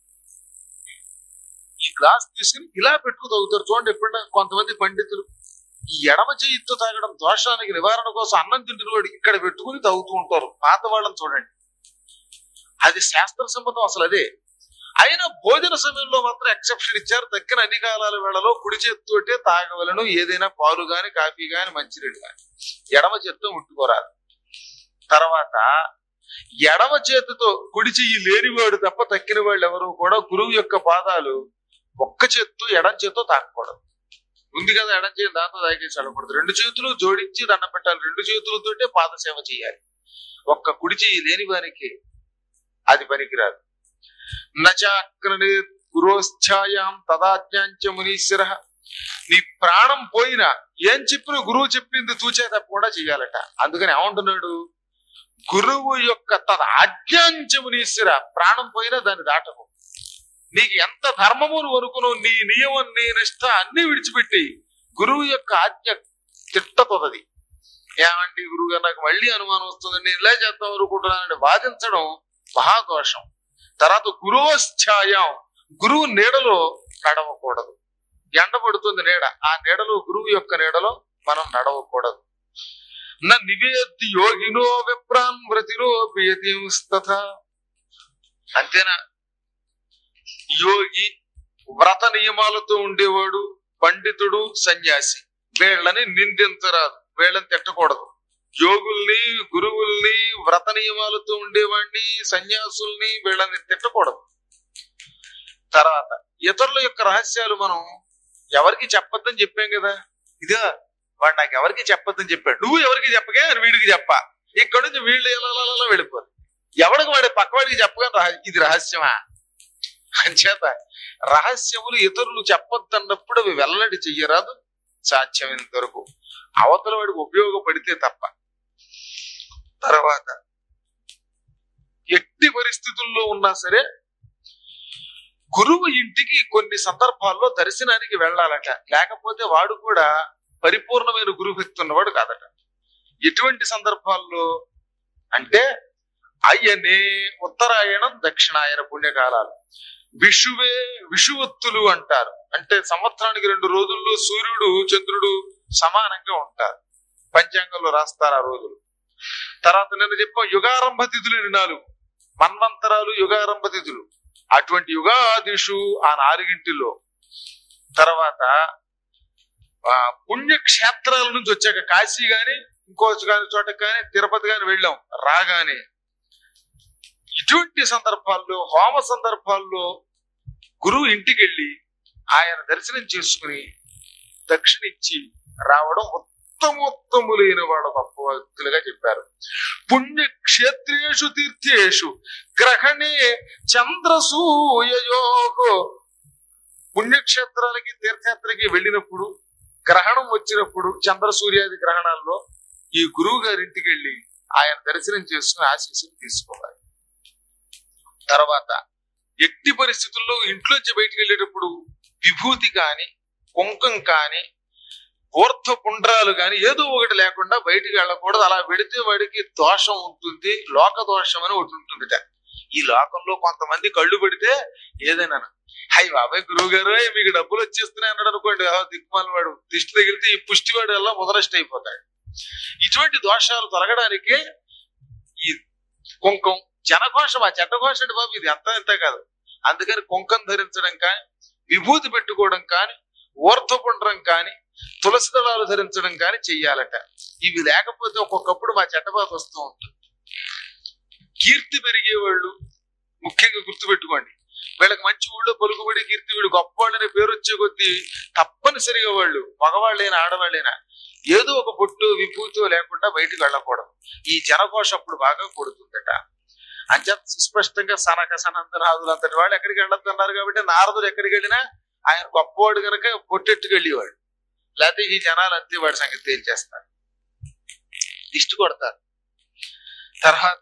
ఈ గ్లాస్ తీసుకుని ఇలా పెట్టుకు తాగుతారు. చూడండి ఎప్పుడైనా కొంతమంది పండితులు ఈ ఎడమ చేయితో తాగడం దోషానికి నివారణ కోసం అన్నం తింటున్న వాడికి ఇక్కడ పెట్టుకుని తాగుతూ ఉంటారు. పాత వాళ్ళని చూడండి, అది శాస్త్ర సంబంధం అసలు అదే. అయినా భోజన సమయంలో మాత్రం ఎక్సెప్షన్ ఇచ్చారు. తక్కిన అన్ని కాలాల వేళలో కుడి చేతితోటే తాగవలను. ఏదైనా పాలు గాని, కాఫీ గాని, మంచినీళ్ళు గాని ఎడమ చేతితో ముట్టుకోరాదు. తర్వాత ఎడమ చేతితో, కుడి చెయ్యి లేనివాడు తప్ప తక్కిన వాళ్ళు ఎవరు కూడా గురువు యొక్క పాదాలు ఒక్క చేత్తో ఎడం చేత్తో తాకకూడదు. ఉంది కదా ఎడం చేతి, దాంతో తాగేసి వెళ్ళకూడదు. రెండు చేతులు జోడించి దండం పెట్టాలి. రెండు చేతులతోటే పాద సేవ చేయాలి. ఒక్క కుడి చెయ్యి లేని వారికి అది పనికిరాదు. నచాగ్రనే గురోశ్చాయాం తదాజ్ఞాంచ మునీశ్వర. నీ ప్రాణం పోయినా ఏం చెప్పిన గురువు చెప్పింది తూచే తప్పకుండా చెయ్యాలట. అందుకని ఏమంటున్నాడు, గురువు యొక్క తదాజ్ఞాంచ మునీశ్వర. ప్రాణం పోయినా దాన్ని దాటకు. నీకు ఎంత ధర్మము అనుకును, నీ నియమం, నీ నిష్ట అన్ని విడిచిపెట్టి గురువు యొక్క ఆజ్ఞ తిట్టతోది. ఏమండి గురువు గారు నాకు మళ్ళీ అనుమానం వస్తుంది, నేను ఇలా చేద్దాం అనుకుంటున్నానని వాదించడం మహాదోషం. తర్వాత గురువశ్చాయం, గురువు నీడలో నడవకూడదు. ఎండ పడుతుంది నీడ, ఆ నీడలో, గురువు యొక్క నీడలో మనం నడవకూడదు. నా నివేద్ది యోగినో విప్రాన్ వ్రతినో పియతిస్తథ. అంతేనా, యోగి, వ్రత నియమాలతో ఉండేవాడు, పండితుడు, సన్యాసి, వీళ్ళని నిందించరాదు, వీళ్ళని తిట్టకూడదు. యోగుల్ని, గురువుల్ని, వ్రత నియమాలతో ఉండేవాడిని, సన్యాసుల్ని, వీళ్ళని తిట్టకూడదు. తర్వాత ఇతరుల యొక్క రహస్యాలు మనం ఎవరికి చెప్పొద్దని చెప్పాం కదా. ఇదే వాడు నాకు ఎవరికి చెప్పొద్దని చెప్పాడు, నువ్వు ఎవరికి చెప్పగా అని వీడికి చెప్పా. ఇక్కడ నుంచి వీళ్ళు ఎలా వెళ్ళిపోదు. ఎవరికి వాడి పక్కవాడికి చెప్పగా ఇది రహస్యమా? అంచేత రహస్యములు ఇతరులు చెప్పొద్దన్నప్పుడు అవి వెల్లడి చెయ్యరాదు సాధ్యమైనంత వరకు, అవతల వాడికి ఉపయోగపడితే తప్ప. తర్వాత ఎట్టి పరిస్థితుల్లో ఉన్నా సరే గురువు ఇంటికి కొన్ని సందర్భాల్లో దర్శనానికి వెళ్ళాలట. లేకపోతే వాడు కూడా పరిపూర్ణమైన గురుభక్తి ఉన్నవాడు కాదట. ఎటువంటి సందర్భాల్లో అంటే, అయ్యనే ఉత్తరాయణం, దక్షిణాయన పుణ్యకాలాలు, విషువే విషువత్తులు అంటారు. అంటే సంవత్సరానికి 2 రోజుల్లో సూర్యుడు, చంద్రుడు సమానంగా ఉంటారు. పంచాంగంలో రాస్తారు ఆ రోజులు. తర్వాత నేను చెప్పాం యుగారంభ తిథులు 4 మన్వంతరాలు, యుగారంభ తిథులు. అటువంటి యుగాదిషు ఆ 4 తర్వాత పుణ్యక్షేత్రాల నుంచి వచ్చాక కాశీ గాని, ఇంకో చోటకి కానీ, తిరుపతి గాని వెళ్ళాం రాగానే, ఇటువంటి సందర్భాల్లో, హోమ సందర్భాల్లో గురువు ఇంటికి వెళ్ళి ఆయన దర్శనం చేసుకుని దక్షిణ ఇచ్చి రావడం ఉత్తమోత్తములైన వాడు గొప్ప వ్యక్తులుగా చెప్పారు. పుణ్యక్షేత్రేషు తీర్థేషు గ్రహణే చంద్రసూయయోగో. పుణ్యక్షేత్రాలకి, తీర్థయాత్రకి వెళ్ళినప్పుడు, గ్రహణం వచ్చినప్పుడు, చంద్రసూర్యాది గ్రహణాల్లో ఈ గురువు గారింటికి వెళ్ళి ఆయన దర్శనం చేసుకుని ఆశీస్సులు తీసుకోవాలి. తర్వాత ఎట్టి పరిస్థితుల్లో ఇంట్లోంచి బయటికి వెళ్ళేటప్పుడు విభూతి కాని, కుంకం కాని, ఊర్ధ్వ పుండ్రాలు గాని ఏదో ఒకటి లేకుండా బయటికి వెళ్ళకూడదు. అలా వెడితే వాడికి దోషం ఉంటుంది, లోక దోషం అని ఒకటి ఉంటుందిట. ఈ లోకంలో కొంతమంది కళ్ళు పెడితే ఏదైనా హై బాబాయ్ గురువు గారు మీకు డబ్బులు వచ్చేస్తున్నాయి అన్నాడు అనుకోండి, దిక్కుమాల వాడు దిష్టి తగిలితే ఈ పుష్టివాడు వల్ల ముదరష్ట అయిపోతాడు. ఇటువంటి దోషాలు తొలగడానికి ఈ కుంకం జనఘోషం, ఆ చెడ్డఘోష అంటే బాబు ఇది అంతా ఇంత కాదు. అందుకని కుంకం ధరించడం కానీ, విభూతి పెట్టుకోవడం కానీ, ఊర్ధ్వపుండ్రం కానీ, తులసి దళాలు ధరించడం కానీ చెయ్యాలట. ఇవి లేకపోతే ఒక్కొక్కప్పుడు మా చెడ్డబాధ వస్తూ ఉంటుంది. కీర్తి పెరిగేవాళ్ళు ముఖ్యంగా గుర్తుపెట్టుకోండి, వీళ్ళకి మంచి ఊళ్ళో పలుకుబడి కీర్తి, వీడు గొప్పవాళ్ళని పేరు వచ్చే కొద్దీ తప్పనిసరిగా వాళ్ళు మగవాళ్ళైనా ఆడవాళ్ళైనా ఏదో ఒక పొట్టు విభూతో లేకుండా బయటకు వెళ్ళకూడదు. ఈ జనఘోష అప్పుడు బాగా కొడుతుందట. అంచేత సుస్పష్టంగా సనక సనందనాదులు అంతటి వాళ్ళు ఎక్కడికి వెళ్ళొద్దు అన్నారు. కాబట్టి నారదుడు ఎక్కడికి వెళ్ళినా ఆయన గొప్పవాడు కనుక పొట్టెట్టుకు వెళ్ళేవాడు. లేకపోతే ఈ జనాలు అంతే వాడి సంగతి తేల్చేస్తారు, దిష్టి కొడతారు. తర్వాత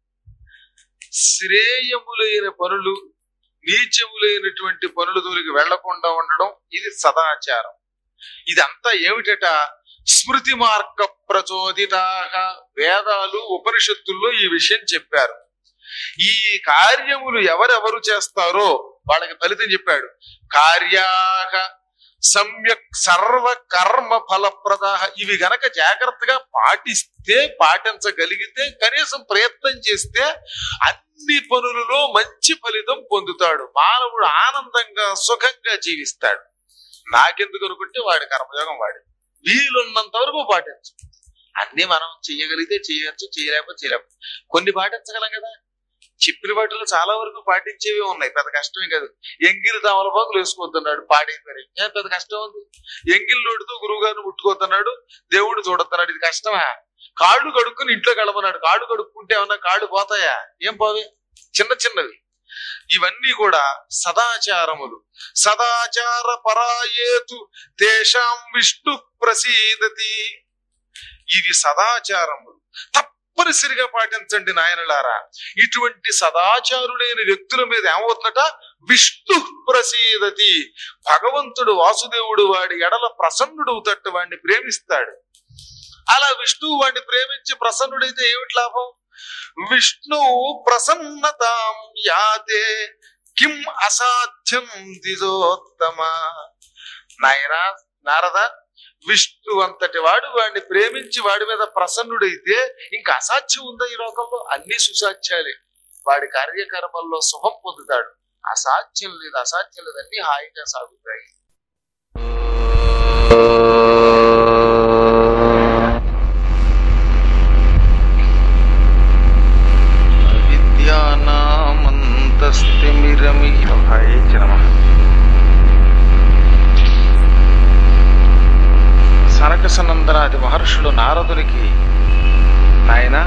శ్రేయములైన పనులు, నీచములైనటువంటి పనుల దూరికి వెళ్లకుండా ఉండడం ఇది సదాచారం. ఇదంతా ఏమిటట? స్మృతి మార్గ ప్రచోదితాః. వేదాలు ఉపనిషత్తుల్లో ఈ విషయం చెప్పారు. ఈ కార్యములు ఎవరెవరు చేస్తారో వాళ్ళకి ఫలితం చెప్పాడు. కార్యాః సమ్యక్ సర్వ కర్మ ఫలప్రదాః. ఇవి గనక జాగ్రత్తగా పాటిస్తే, పాటించగలిగితే, కనీసం ప్రయత్నం చేస్తే అన్ని పనులలో మంచి ఫలితం పొందుతాడు. మానవుడు ఆనందంగా సుఖంగా జీవిస్తాడు. నాకెందుకు అనుకుంటే వాడి కర్మయోగం వాడి. వీలున్నంత వరకు పాటించు. అన్ని మనం చెయ్యగలిగితే చేయొచ్చు, చేయలేకపోతే చేయలేకపోతే కొన్ని పాటించగలం కదా. చెప్పిన వాటిలో చాలా వరకు పాటించేవి ఉన్నాయి, పెద్ద కష్టమే కాదు. ఎంగిలి తమలపాకులు వేసుకోవద్దన్నాడు, పాడైందని పెద్ద కష్టం ఉంది. ఎంగిలి నోటితో గురువు గారిని ముట్టుకోవద్దన్నాడు, దేవుడు చూడొద్దన్నాడు, ఇది కష్టమా? కాళ్ళు కడుక్కుని ఇంట్లో కడమన్నాడు, కాళ్ళు కడుక్కుంటే ఏమన్నా కాళ్ళు పోతాయా? ఏం పోవే, చిన్న చిన్నవి. ఇవన్నీ కూడా సదాచారములు. సదాచార పరాయేతు తేషాం విష్ణు ప్రసీదతి. ఇవి సదాచారములు, తప్పనిసరిగా పాటించండి నాయనలారా. ఇటువంటి సదాచారులైన వ్యక్తుల మీద ఏమవుతుందట? విష్ణు ప్రసీదతి. భగవంతుడు వాసుదేవుడు వాడి ఎడల ప్రసన్నుడవుతట్టు వాడిని ప్రేమిస్తాడు. అలా విష్ణువు వాడిని ప్రేమించి ప్రసన్నుడైతే ఏమిటి లాభం? విష్ణు ప్రసన్నతాం యాతే కిం అసాధ్యం దిజోత్తమ. నాయనా నారద, విష్ణు అంతటి వాడు వాడిని ప్రేమించి వాడి మీద ప్రసన్నుడైతే ఇంకా అసాధ్యం ఉందా ఈ లోకంలో? అన్ని సుసాధ్యాలే. వాడి కార్యకర్మల్లో శుభం పొందుతాడు. అసాధ్యం లేదు, అసాధ్యం లేదు, అన్ని హాయిగా సాగుతాయి. సనకసనందనాది మహర్షులు నారదునికి, నాయన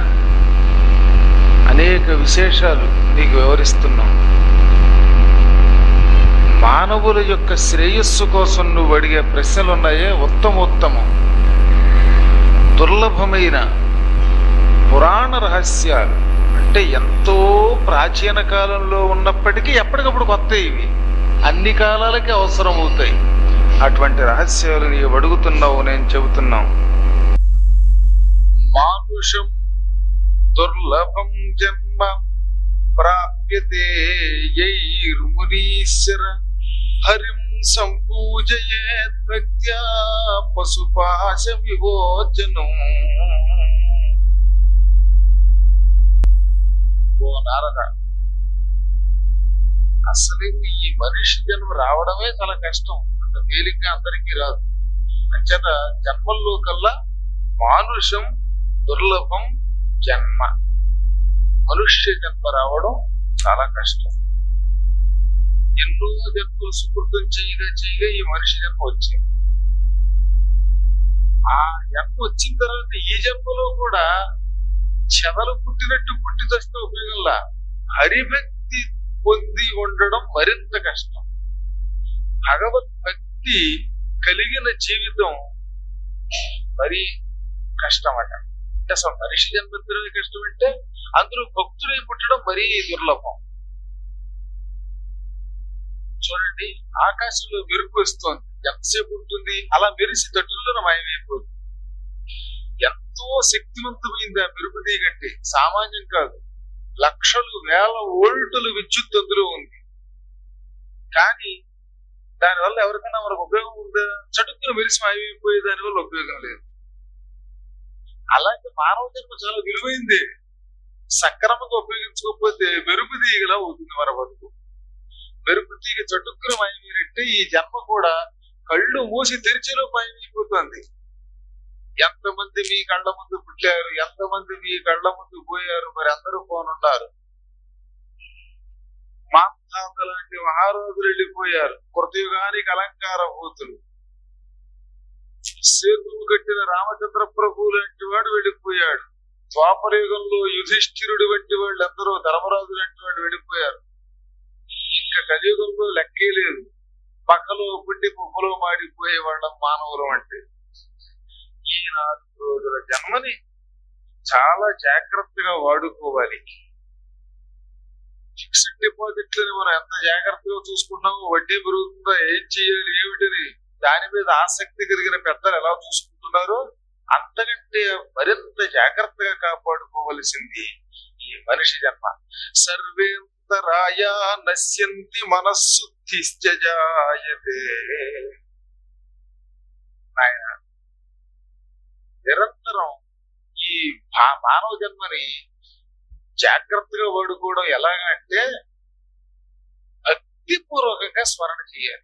అనేక విశేషాలు నీకు వివరిస్తున్నాం. మానవుల యొక్క శ్రేయస్సు కోసం నువ్వు అడిగే ప్రశ్నలున్నాయే, ఉత్తమోత్తమం దుర్లభమైన పురాణ రహస్యాలు. అంటే ఎంతో ప్రాచీన కాలంలో ఉన్నప్పటికీ ఎప్పటికప్పుడు కొత్త, ఇవి అన్ని కాలాలకి అవసరం అవుతాయి. అటువంటి రహస్యాలు నీవు అడుగుతున్నావు, నేను చెబుతున్నాం. మానుషం దుర్లభం జన్మ ప్రాప్యతే యైర్మునీశ్వర హరిం సంపూజయేత్ భక్త్యా పశుపాశ విమోచనం. ఓ నారద, అసలు ఈ మనిషి జన్మ రావడమే చాలా కష్టం, అంత తేలిగ్గా అందరికీ రాదు. అంచేత జన్మల్లో కల్లా మానుషం దుర్లభం జన్మ, మనుష్య జన్మ రావడం చాలా కష్టం. ఎన్నో జన్మలు సుకృతం చేయగా చేయగా ఈ మనిషి జన్మ వచ్చింది. ఆ జన్మ వచ్చిన తర్వాత ఈ జన్మలో కూడా చెదలు పుట్టినట్టు పుట్టి తెస్తే ఉపయోగంలా, హరిభక్తి పొంది ఉండడం మరింత కష్టం. భగవద్భక్తి కలిగిన జీవితం మరీ కష్టమట. అంటే అసలు మనిషి జన్మెత్తడమే కష్టం, అంటే అందరూ భక్తుడై పుట్టడం మరీ దుర్లభం. చూడండి, ఆకాశంలో మెరుపు వస్తోంది, ఎంతసేపు ఉంటుంది, అలా మెరిసి తట్టులో మాయమైపోతుంది. ఎంతో శక్తివంతమైంది ఆ మెరుపు తీగంటే, సామాన్యం కాదు. లక్షలు వేల వోల్టులు విద్యుత్ అందులో ఉంది. కానీ దానివల్ల ఎవరికైనా మనకు ఉపయోగం ఉందా? చటుక్కున మెరిసి మాయమైపోయే దానివల్ల ఉపయోగం లేదు. అలాగే మానవ జన్మ చాలా విలువైంది. సక్రమంగా ఉపయోగించకపోతే మెరుపు తీగలా అవుతుంది మన బతుకు. మెరుపు తీగ చటుక్కున మాయమైనట్టే ఈ జన్మ కూడా కళ్ళు మూసి తెరిచేలో మాయమైపోతుంది. ఎంతమంది మీ కళ్ళ ముందు పుట్టారు, ఎంతమంది మీ కళ్ళ ముందు పోయారు, మరి అందరూ పోనున్నారు. మాంధాత లాంటి మహారాజులు వెళ్ళిపోయారు, కృతయుగానికి అలంకార భూతులు. సేతువు కట్టిన రామచంద్ర ప్రభు లాంటి వాడు వెళ్ళిపోయాడు. ద్వాపరయుగంలో యుధిష్ఠిరుడు వంటి వాళ్ళు ఎందరో, ధర్మరాజు లాంటి వాడు వెళ్ళిపోయారు. ఇంకా కలియుగంలో లెక్కే లేదు. పక్కలో పుట్టి పువ్వులో మాడిపోయే వాళ్ళం మానవులు అంటే. ఈ 4 రోజుల జన్మని చాలా జాగ్రత్తగా వాడుకోవాలి. ఫిక్స్డ్ డిపాజిట్లని మనం ఎంత జాగ్రత్తగా చూసుకున్నామో, వడ్డీ పెరుగుతుందా, ఏం చేయాలి ఏమిటని దాని మీద ఆసక్తి కలిగిన పెద్దలు ఎలా చూసుకుంటున్నారో అంతకంటే మరింత జాగ్రత్తగా కాపాడుకోవలసింది ఈ మనిషి జన్మ. సర్వేంతరాయా నశ్యంతి మనస్సుద్ధిశ్చజాయతే. ఆయన నిరంతరం ఈ మానవ జన్మని జాగ్రత్తగా వాడుకోవడం ఎలాగంటే భక్తిపూర్వకంగా స్మరణ చేయాలి.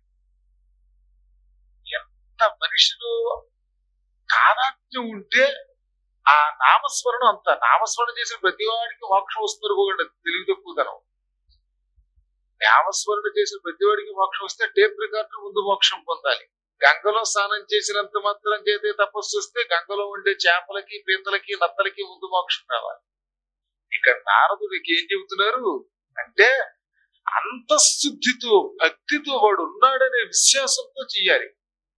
ఎంత మనిషిలో కానాట్యం ఉంటే ఆ నామస్మరణ అంత. నామస్మరణ చేసిన ప్రతి వాడికి మోక్షం వస్తుంది కూడా తెలివి తక్కువతనం. నామస్మరణ చేసిన ప్రతి వాడికి మోక్షం వస్తే టేప్ రికార్డు ముందు మోక్షం పొందాలి. గంగలో స్నానం చేసినంత మాత్రం చేతే తపస్సు వస్తే గంగలో ఉండే చేపలకి, పీతలకి, నత్తలకి ముందు మోక్షం రావాలి. ఇక్కడ నారదుడికి ఏం చెబుతున్నారు అంటే, అంతఃశుద్ధితో భక్తితో వాడు ఉన్నాడనే విశ్వాసంతో చెయ్యాలి.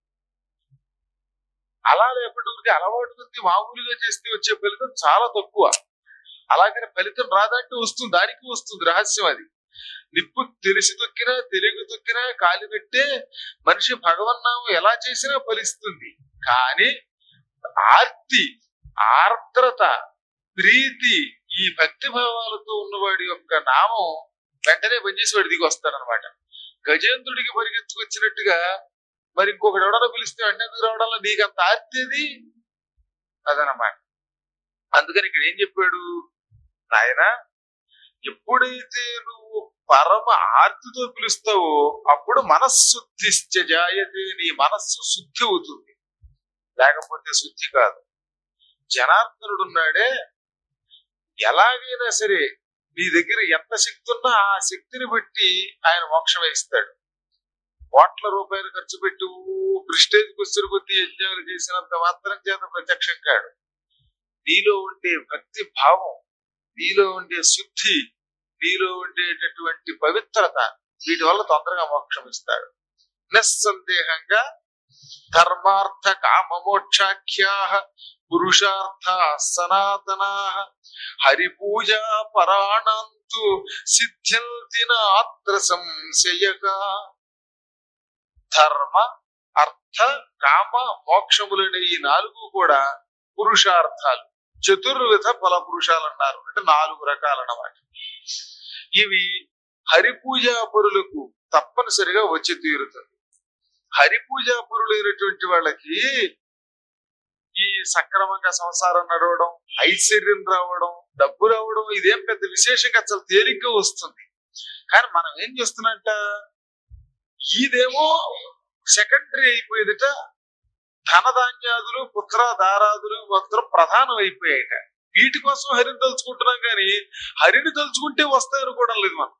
అలా లేకపోతే అలవాటు కొద్ది మామూలుగా చేస్తే వచ్చే ఫలితం చాలా తక్కువ. అలాగనే ఫలితం రాదంటే వస్తుంది, దానికి వస్తుంది. రహస్యం అది. నిప్పు తెలిసి తొక్కినా తెలియక తొక్కినా కాలినట్టే మనిషి భగవన్నామం ఎలా చేసినా ఫలిస్తుంది. కానీ ఆర్తి, ఆర్ద్రత, ప్రీతి, ఈ భక్తి భావాలతో ఉన్నవాడి యొక్క నామం వెంటనే పనిచేసి వాడి దిగి వస్తాడనమాట. గజేంద్రుడికి పరిగెత్తుకొచ్చినట్టుగా మరి ఇంకొకటి ఎవడన్నా పిలిస్తే వెంటనే ఎందుకు రావడంలో నీకు అంత ఆర్తేది అదనమాట. అందుకని ఇక్కడ ఏం చెప్పాడు నాయన, ఎప్పుడైతే నువ్వు పరమ ఆర్తితో పిలుస్తావో అప్పుడు మనస్సుద్ధిశ్చ జాయతే, నీ మనస్సు శుద్ధి అవుతుంది, లేకపోతే శుద్ధి కాదు. జనార్దనుడు ఉన్నాడే, ఎలాగైనా సరే నీ దగ్గర ఎంత శక్తి ఉన్నా ఆ శక్తిని బట్టి ఆయన మోక్షం ఇస్తాడు. కోట్ల రూపాయలు ఖర్చు పెట్టి ప్రిస్టేజ్ కుస్తరు కొద్ది యజ్ఞాలు చేసినంత మాత్రం చేత ప్రత్యక్షం కాడు. నీలో ఉండే భక్తి భావం, నీలో ఉండే శుద్ధి, నీలో ఉండేటటువంటి పవిత్రత, వీటి వల్ల తొందరగా మోక్షం ఇస్తాడు. నిస్సందేహంగా ధర్మార్థ కామ మోక్షాఖ్యా పురుషార్థ సనాతనా హరిపూజా పరాణంతు సిద్ధ్యంతి నాత్ర సంశయగా. ధర్మ, అర్థ, కామ, మోక్షములనే ఈ 4 కూడా పురుషార్థాలు. చతుర్విధ ఫల పురుషాలు అన్నారు, అంటే 4 రకాలన్నమాట. ఇవి హరిపూజా పరులకు తప్పనిసరిగా వచ్చి తీరుతుంది. హరిపూజా పరులైనటువంటి వాళ్ళకి ఈ సక్రమంగా సంసారం నడవడం, ఐశ్వర్యం రావడం, డబ్బు రావడం ఇదేం పెద్ద విశేషంగా అసలు తేలిగ్గా వస్తుంది. కానీ మనం ఏం చేస్తున్నట్ట, ఇదేమో సెకండరీ అయిపోయేదిట. ధనధాన్యాదులు, పుత్రాధారాదులు మాత్రం ప్రధానం అయిపోయాయిట. వీటి కోసం హరిని తలుచుకుంటున్నాం కానీ హరిని తలుచుకుంటే వస్తాయనుకోవడం లేదు మనం.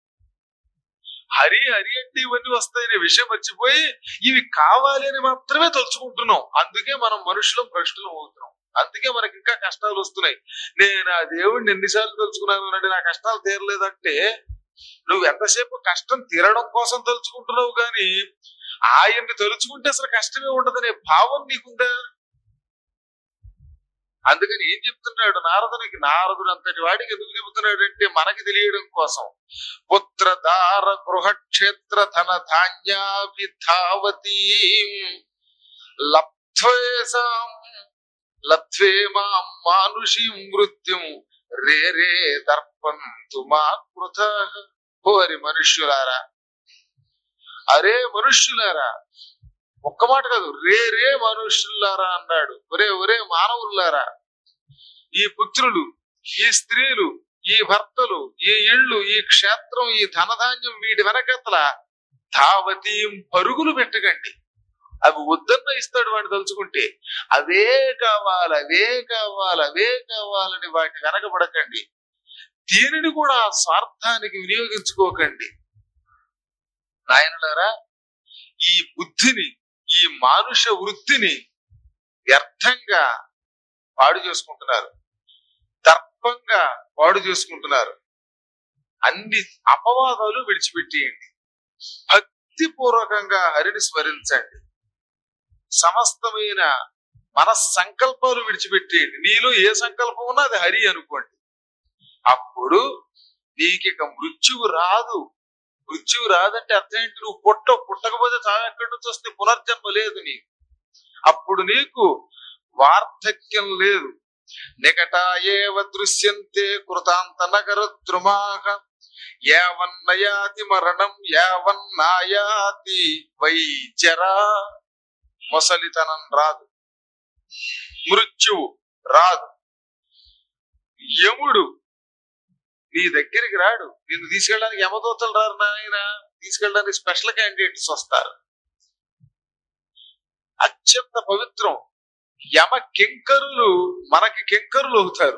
హరి హరి అంటే ఇవన్నీ వస్తాయనే విషయం మర్చిపోయి ఇవి కావాలి అని మాత్రమే తలుచుకుంటున్నాం. అందుకే మనం మనుషులం భ్రష్టులం అవుతున్నాం. అందుకే మనకి ఇంకా కష్టాలు వస్తున్నాయి. నేను ఆ దేవుడిని ఎన్నిసార్లు తలుచుకున్నాను అంటే నా కష్టాలు తీరలేదంటే నువ్వు ఎంతసేపు కష్టం తీరడం కోసం తలుచుకుంటున్నావు కానీ ఆయన్ని తలుచుకుంటే అసలు కష్టమే ఉండదనే భావం నీకుందా? అందుకని ఏం చెప్తున్నాడు నారదునికి, నారదుడు అంతటి వాడికి ఎందుకు చెబుతున్నాడు అంటే మనకి తెలియడం కోసం. పుత్రదార గృహక్షేత్ర ధన ధాన్యాభిధావతీ లబ్ధ్వేసాం లబ్ధ్వే మాం మానుషీం మృత్యుం రే రే దర్పంతు మా కృత. ఓరి మనుష్యులారా, అరే మనుష్యులారా, ఒక్క మాట కాదు, రే రే మనుష్యులారా అన్నాడు. ఒరే ఒరే మానవులారా, ఈ పుత్రులు, ఈ స్త్రీలు, ఈ భర్తలు, ఈ ఇళ్ళు, ఈ క్షేత్రం, ఈ ధనధాన్యం, వీటి వెనకతల ధావతీం పరుగులు పెట్టకండి. అవి వద్దన్న ఇస్తాడు వాడిని తలుచుకుంటే. అవే కావాలి, అవే కావాలి, అవే కావాలని వాటి వెనకబడకండి. దీనిని కూడా స్వార్థానికి వినియోగించుకోకండి. నాయనలారా, ఈ బుద్ధిని, ఈ మానుష వృత్తిని వ్యర్థంగా పాడు చేసుకుంటున్నారు, దర్పంగా పాడు చేసుకుంటున్నారు. అన్ని అపవాదాలు విడిచిపెట్టేయండి, భక్తిపూర్వకంగా హరిని స్మరించండి, సమస్తమైన మనస్సంకల్పాలు విడిచిపెట్టేయండి. నీలో ఏ సంకల్పం ఉన్నా అది హరి అనుకోండి. అప్పుడు నీకిక మృత్యువు రాదు. మృత్యువు రాదంటే అర్థం ఏంటి? నువ్వు పుట్టకపోతే చావు ఎక్కడి నుంచి వస్తే పునర్జన్మ లేదు నీకు. అప్పుడు నీకు వార్ధక్యం లేదు. నికటాయేవ దృశ్యంతే కృతాంత నగర ద్రుమాహ యావన్నయాతి మరణం యావన్నాయాతి వైచరా. ముసలితనం రాదు, మృత్యువు రాదు, యముడు నీ దగ్గరికి రాడు. నిన్ను తీసుకెళ్ళడానికి యమదూతలు రారు నాయన, తీసుకెళ్ళడానికి స్పెషల్ క్యాండిడేట్స్ వస్తారు. అత్యంత పవిత్రం. యమ కింకరులు మనకి కింకరులు అవుతారు.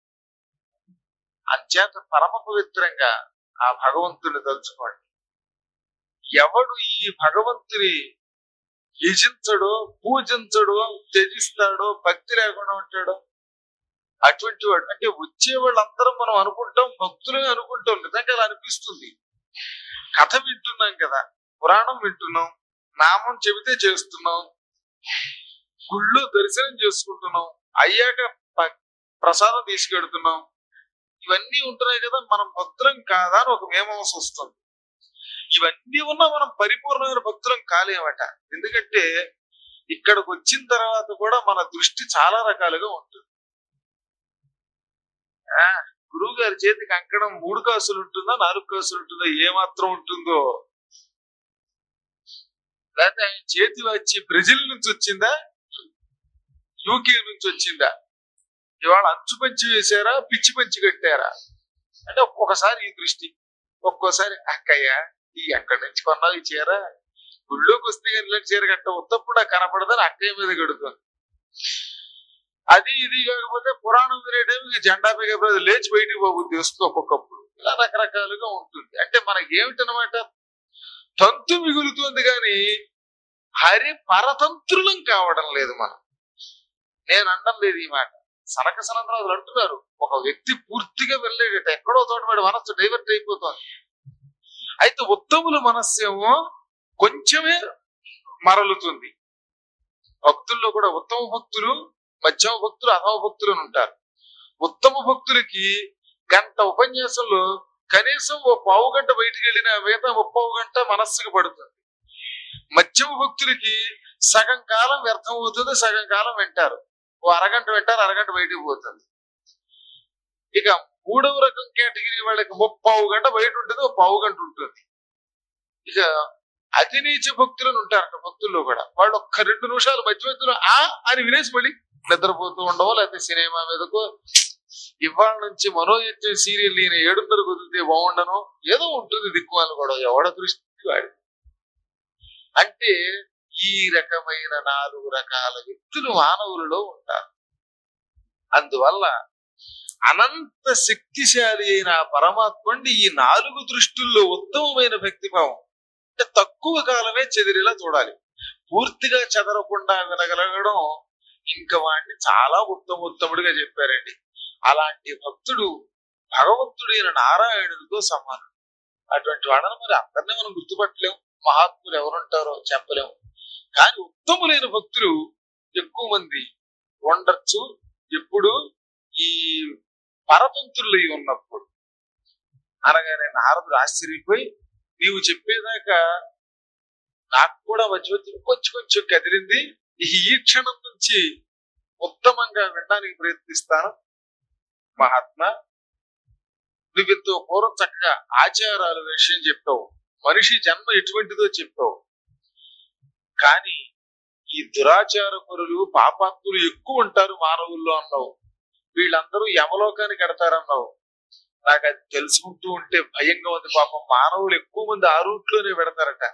అంచేత పరమ పవిత్రంగా ఆ భగవంతుని తలుచుకోండి. ఎవడు ఈ భగవంతుని యజించడో, పూజించడో, త్యజిస్తాడో, భక్తి లేకుండా ఉంటాడో అటువంటి వాడు, అంటే వచ్చే వాళ్ళందరూ మనం అనుకుంటాం భక్తులే అనుకుంటాం. నిజంగా అలా అనిపిస్తుంది. కథ వింటున్నాం కదా, పురాణం వింటున్నాం, నామం చెబితే చేస్తున్నాం, గుళ్ళు దర్శనం చేసుకుంటున్నాం, అయ్యాక ప్రసాదం తీసుకెడుతున్నాం, ఇవన్నీ ఉంటున్నాయి కదా. మనం భక్తులం కాదా అని ఒక మీమాంస వస్తుంది. ఇవన్నీ ఉన్నా మనం పరిపూర్ణమైన భక్తులం కాలేమట. ఎందుకంటే ఇక్కడికి వచ్చిన తర్వాత కూడా మన దృష్టి చాలా రకాలుగా ఉంటుంది. గురువు గారి చేతికి అంకణం 3 కాసులు ఉంటుందా, 4 కాసులు ఉంటుందా, ఏమాత్రం ఉంటుందో, లేకపోతే ఆయన చేతి వచ్చి బ్రెజిల్ నుంచి వచ్చిందా, యూకే నుంచి వచ్చిందా, ఇవాళ అంచు పంచి వేశారా, పిచ్చి పంచి కట్టారా అంటే ఒక్కొక్కసారి ఈ దృష్టి, ఒక్కోసారి అక్కయ్య ఈ ఎక్కడి నుంచి కొన్నావు ఈ చీర, గుళ్ళోకి వస్తే ఇలాంటి చీర కట్ట ఉత్తప్పుడు నాకు కనపడదని అక్కయ్య మీద కడుతుంది. అది ఇది కాకపోతే పురాణం వినే టైం జెండా పైగా లేచి బయటికి పోబుద్ది వస్తుంది ఒక్కొక్కప్పుడు. ఇలా రకరకాలుగా ఉంటుంది. అంటే మనకి ఏమిటనమాట, తంతు మిగులుతుంది కానీ హరి పరతంత్రులం కావడం లేదు మనం. నేను అనడం లేదు ఈ మాట, సనక సనంతరాజులు అంటున్నారు. ఒక వ్యక్తి పూర్తిగా వెళ్ళేటట్టు ఎక్కడో చోట వాడి మనస్సు డైవర్ట్ అయిపోతుంది. అయితే ఉత్తముల మనస్సేమో కొంచెమే మరలుతుంది. భక్తుల్లో కూడా ఉత్తమ భక్తులు, మధ్యమ భక్తులు, అధమ భక్తులు అని ఉంటారు. ఉత్తమ భక్తులకి గంట ఉపన్యాసంలో కనీసం ఓ 1/2 గంట బయటికి వెళ్ళిన మిగతా 3/4 గంట మనస్సుకు పడుతుంది. మధ్యమ భక్తులకి సగం కాలం వ్యర్థం అవుతుంది, సగం కాలం వింటారు. ఓ అరగంట వింటారు, అరగంట బయటికి పోతుంది. ఇక 3వ రకం కేటగిరీ వాళ్ళకి 3/4 గంట బయట ఉంటుంది, ఓ 1/4 గంట ఉంటుంది. ఇక అతి నీచ భక్తులను ఉంటారు భక్తుల్లో కూడా. వాళ్ళు ఒక్క 2 నిమిషాలు మధ్య మధ్యలో అని వినేసి మళ్ళీ నిద్రపోతూ ఉండవో, లేకపోతే సినిమా మీదకో, ఇవాళ నుంచి మనోయజ్ఞం సీరియల్ ఈయన 7:30 కుదిరితే బాగుండను, ఏదో ఉంటుంది దిక్కుమాలు కూడా. ఎవడ దృష్టి వాడి. అంటే ఈ రకమైన 4 రకాల వ్యక్తులు మానవులలో ఉంటారు. అందువల్ల అనంత శక్తిశాలి అయిన పరమాత్ముడి ఈ 4 దృష్టిల్లో ఉత్తమమైన భక్తిభావం అంటే తక్కువ కాలమే చెదిరేలా చూడాలి. పూర్తిగా చెదరకుండా వినగలగడం ఇంకా వాడిని చాలా ఉత్తముడిగా చెప్పారండి. అలాంటి భక్తుడు భగవంతుడైన నారాయణుడితో సమానం. అటువంటి వాడను మరి అందరినీ మనం గుర్తుపట్టలేము, మహాత్ములు ఎవరుంటారో చెప్పలేము. కానీ ఉత్తములైన భక్తులు ఎక్కువ మంది ఉండొచ్చు, ఎప్పుడు ఈ పరతంత్రులు ఉన్నప్పుడు అనగానే నారదుడు ఆశ్చర్యపోయి, నీవు చెప్పేదాకా నాకు కూడా మధ్య కొంచెం కొంచెం కదిలింది, ఈ క్షణం నుంచి ఉత్తమంగా వినడానికి ప్రయత్నిస్తాను. మహాత్మా, నువ్వెంతో పూర్వం చక్కగా ఆచారాల విషయం చెప్పావు, మనిషి జన్మ ఎటువంటిదో చెప్పావు. కానీ ఈ దురాచార పరులు పాపాత్ములు ఎక్కువ ఉంటారు మానవుల్లో అన్నావు. వీళ్ళందరూ యమలోకానికి ఎడతారన్నావు. నాకు అది తెలుసుకుంటూ ఉంటే భయంగా ఉంది. పాపం మానవులు ఎక్కువ మంది ఆ రూట్లోనే పెడతారట.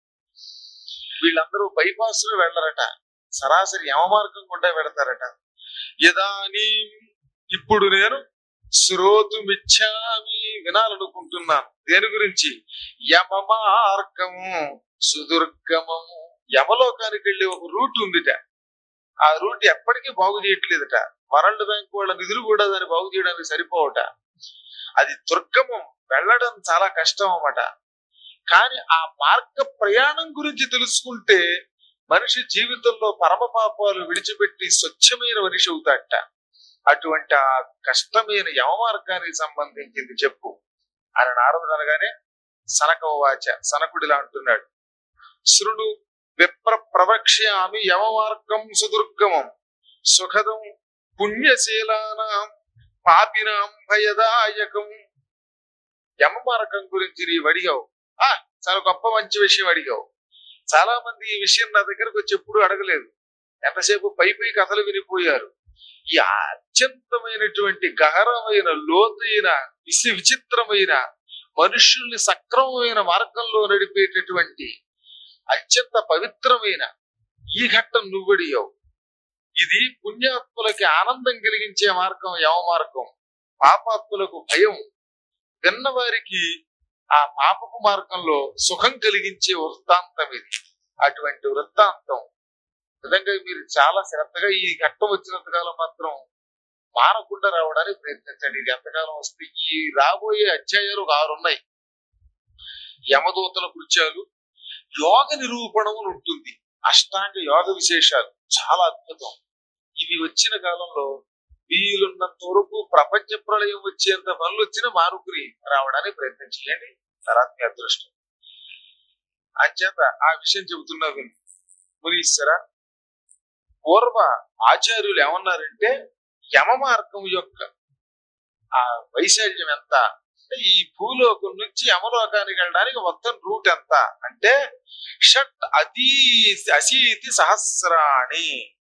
వీళ్ళందరూ బైపాస్ లో వెళ్ళరట, సరాసరి యమ మార్గం గుండా పెడతారట. యదానీ ఇప్పుడు నేను శ్రోతుమిచ్చామి వినాలనుకుంటున్నాను. దేని గురించి? యమ మార్గము సుదుర్గమము. యమలోకానికి వెళ్ళే ఒక రూట్ ఉందిట. ఆ రూట్ ఎప్పటికీ బాగు చేయట్లేదట. వరల్డ్ బ్యాంక్ వాళ్ళ నిధులు కూడా దాన్ని బాగు చేయడానికి సరిపోవట. అది దుర్గమం, వెళ్ళడం చాలా కష్టం అన్నమాట. కానీ ఆ మార్గ ప్రయాణం గురించి తెలుసుకుంటే మనిషి జీవితంలో పరమ పాపాలు విడిచిపెట్టి స్వచ్ఛమైన మనిషి అవుతాడట. అటువంటి ఆ కష్టమైన యమ మార్గానికి సంబంధించింది చెప్పు అని నారదుడు అనగానే సనకవాచ, సనకుడిలా అంటున్నాడు. శృణు విప్ర ప్రవక్ష్యామి యమ మార్గం సుదుర్గమం సుఖదం పుణ్యశీలానాం పాపినాం భయదాయకం. యమ మార్గం గురించి నీవు అడిగావు, చాలా గొప్ప మంచి విషయం అడిగావు. చాలా మంది ఈ విషయం నా దగ్గరకు వచ్చి ఎప్పుడు అడగలేదు. ఎంతసేపు పై కథలు వినిపోయారు. ఈ అత్యంతమైనటువంటి గహరమైన లోతైన విచిత్రమైన మనుష్యుల్ని సక్రమమైన మార్గంలో నడిపేటటువంటి అత్యంత పవిత్రమైన ఈ ఘట్టం నువ్వడియావు. ఇది పుణ్యాత్ములకి ఆనందం కలిగించే మార్గం యమ మార్గం, పాపాత్ములకు భయం, విన్నవారికి ఆ పాపపు మార్గంలో సుఖం కలిగించే వృత్తాంతం ఇది. అటువంటి వృత్తాంతం నిజంగా మీరు చాలా శ్రద్ధగా ఈ ఘట్టం వచ్చినంత కాలం మాత్రం మానకుండా రావడానికి ప్రయత్నించండి. ఇది ఎంతకాలం వస్తే ఈ రాబోయే అధ్యాయాలు 6 ఉన్నాయి. యమదూతల కృత్యాలు, యోగ నిరూపణము ఉంటుంది, అష్టాంగ యోగ విశేషాలు చాలా అద్భుతం. ఇవి వచ్చిన కాలంలో వీలున్నంత వరకు ప్రపంచ ప్రళయం వచ్చేంత పనులు వచ్చిన మానుకుని రావడానికి ప్రయత్నం చేయండి. తర్వాత మీ అదృష్టం. అంచేత ఆ విషయం చెబుతున్నా విని మునీశ్వర, పూర్వ ఆచార్యులు ఏమన్నారంటే యమ మార్గం యొక్క ఆ వైశాల్యం ఎంత అంటే, ఈ భూలోకం నుంచి యమలోకానికి వెళ్ళడానికి మొత్తం రూట్ ఎంత అంటే షట్ అశీతి సహస్రాణి,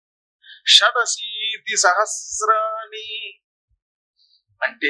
షడశీతి సహస్రాణి అంటే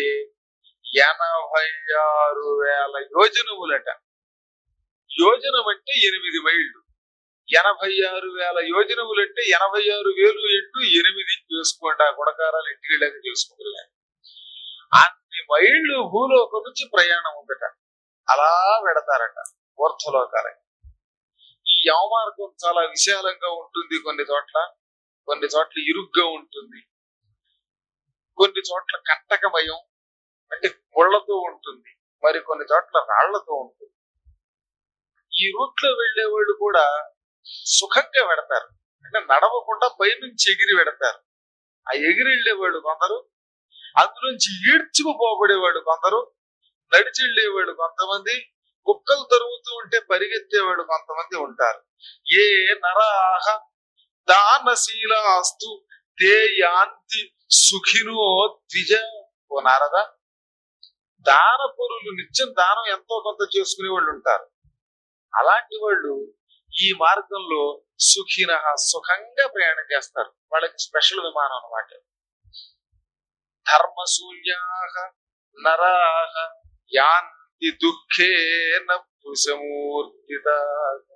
86,000 యోజనములట. యోజనం అంటే 8 మైళ్ళు. 86,000 యోజనములంటే 86,000 ఇంటూ 8 చేసుకోండి. ఆ గుణకారాలు ఇంటికి లేక చేసుకుంటున్నా. అన్ని మైళ్ళు భూలోకం నుంచి ప్రయాణం ఉందట. అలా పెడతారట ఊర్ధ్వలోకాలకి. ఈ యమమార్గం చాలా విశాలంగా ఉంటుంది, కొన్ని చోట్ల ఇరుగ్గా ఉంటుంది, కొన్ని చోట్ల కంటకమయం అంటే ముళ్లతో ఉంటుంది, మరి కొన్ని చోట్ల రాళ్లతో ఉంటుంది. ఈ రూట్ లో వెళ్లే వాళ్ళు కూడా సుఖంగా పెడతారు, అంటే నడవకుండా పైనుంచి ఎగిరి పెడతారు. ఆ ఎగిరి వెళ్ళేవాళ్ళు కొందరు, అందులోంచి ఈడ్చుకుపోబడేవాడు కొందరు, నడిచి వెళ్ళేవాడు కొంతమంది, కుక్కలు తరుగుతూ ఉంటే పరిగెత్తేవాడు కొంతమంది ఉంటారు. ఏ నరాహ దానశీలాస్తు తే యాంతి సుఖినో ద్విజ. ఓ నారద, దాన పరులు నిత్యం దానం ఎంతో కొంత చేసుకునే వాళ్ళు ఉంటారు. అలాంటి వాళ్ళు ఈ మార్గంలో సుఖిన సుఖంగా ప్రయాణం చేస్తారు. వాళ్ళకి స్పెషల్ విమానం అన్నమాట. ధర్మశూన్యాః నరాః యాంతి దుఃఖేన భుజమూర్తితాః.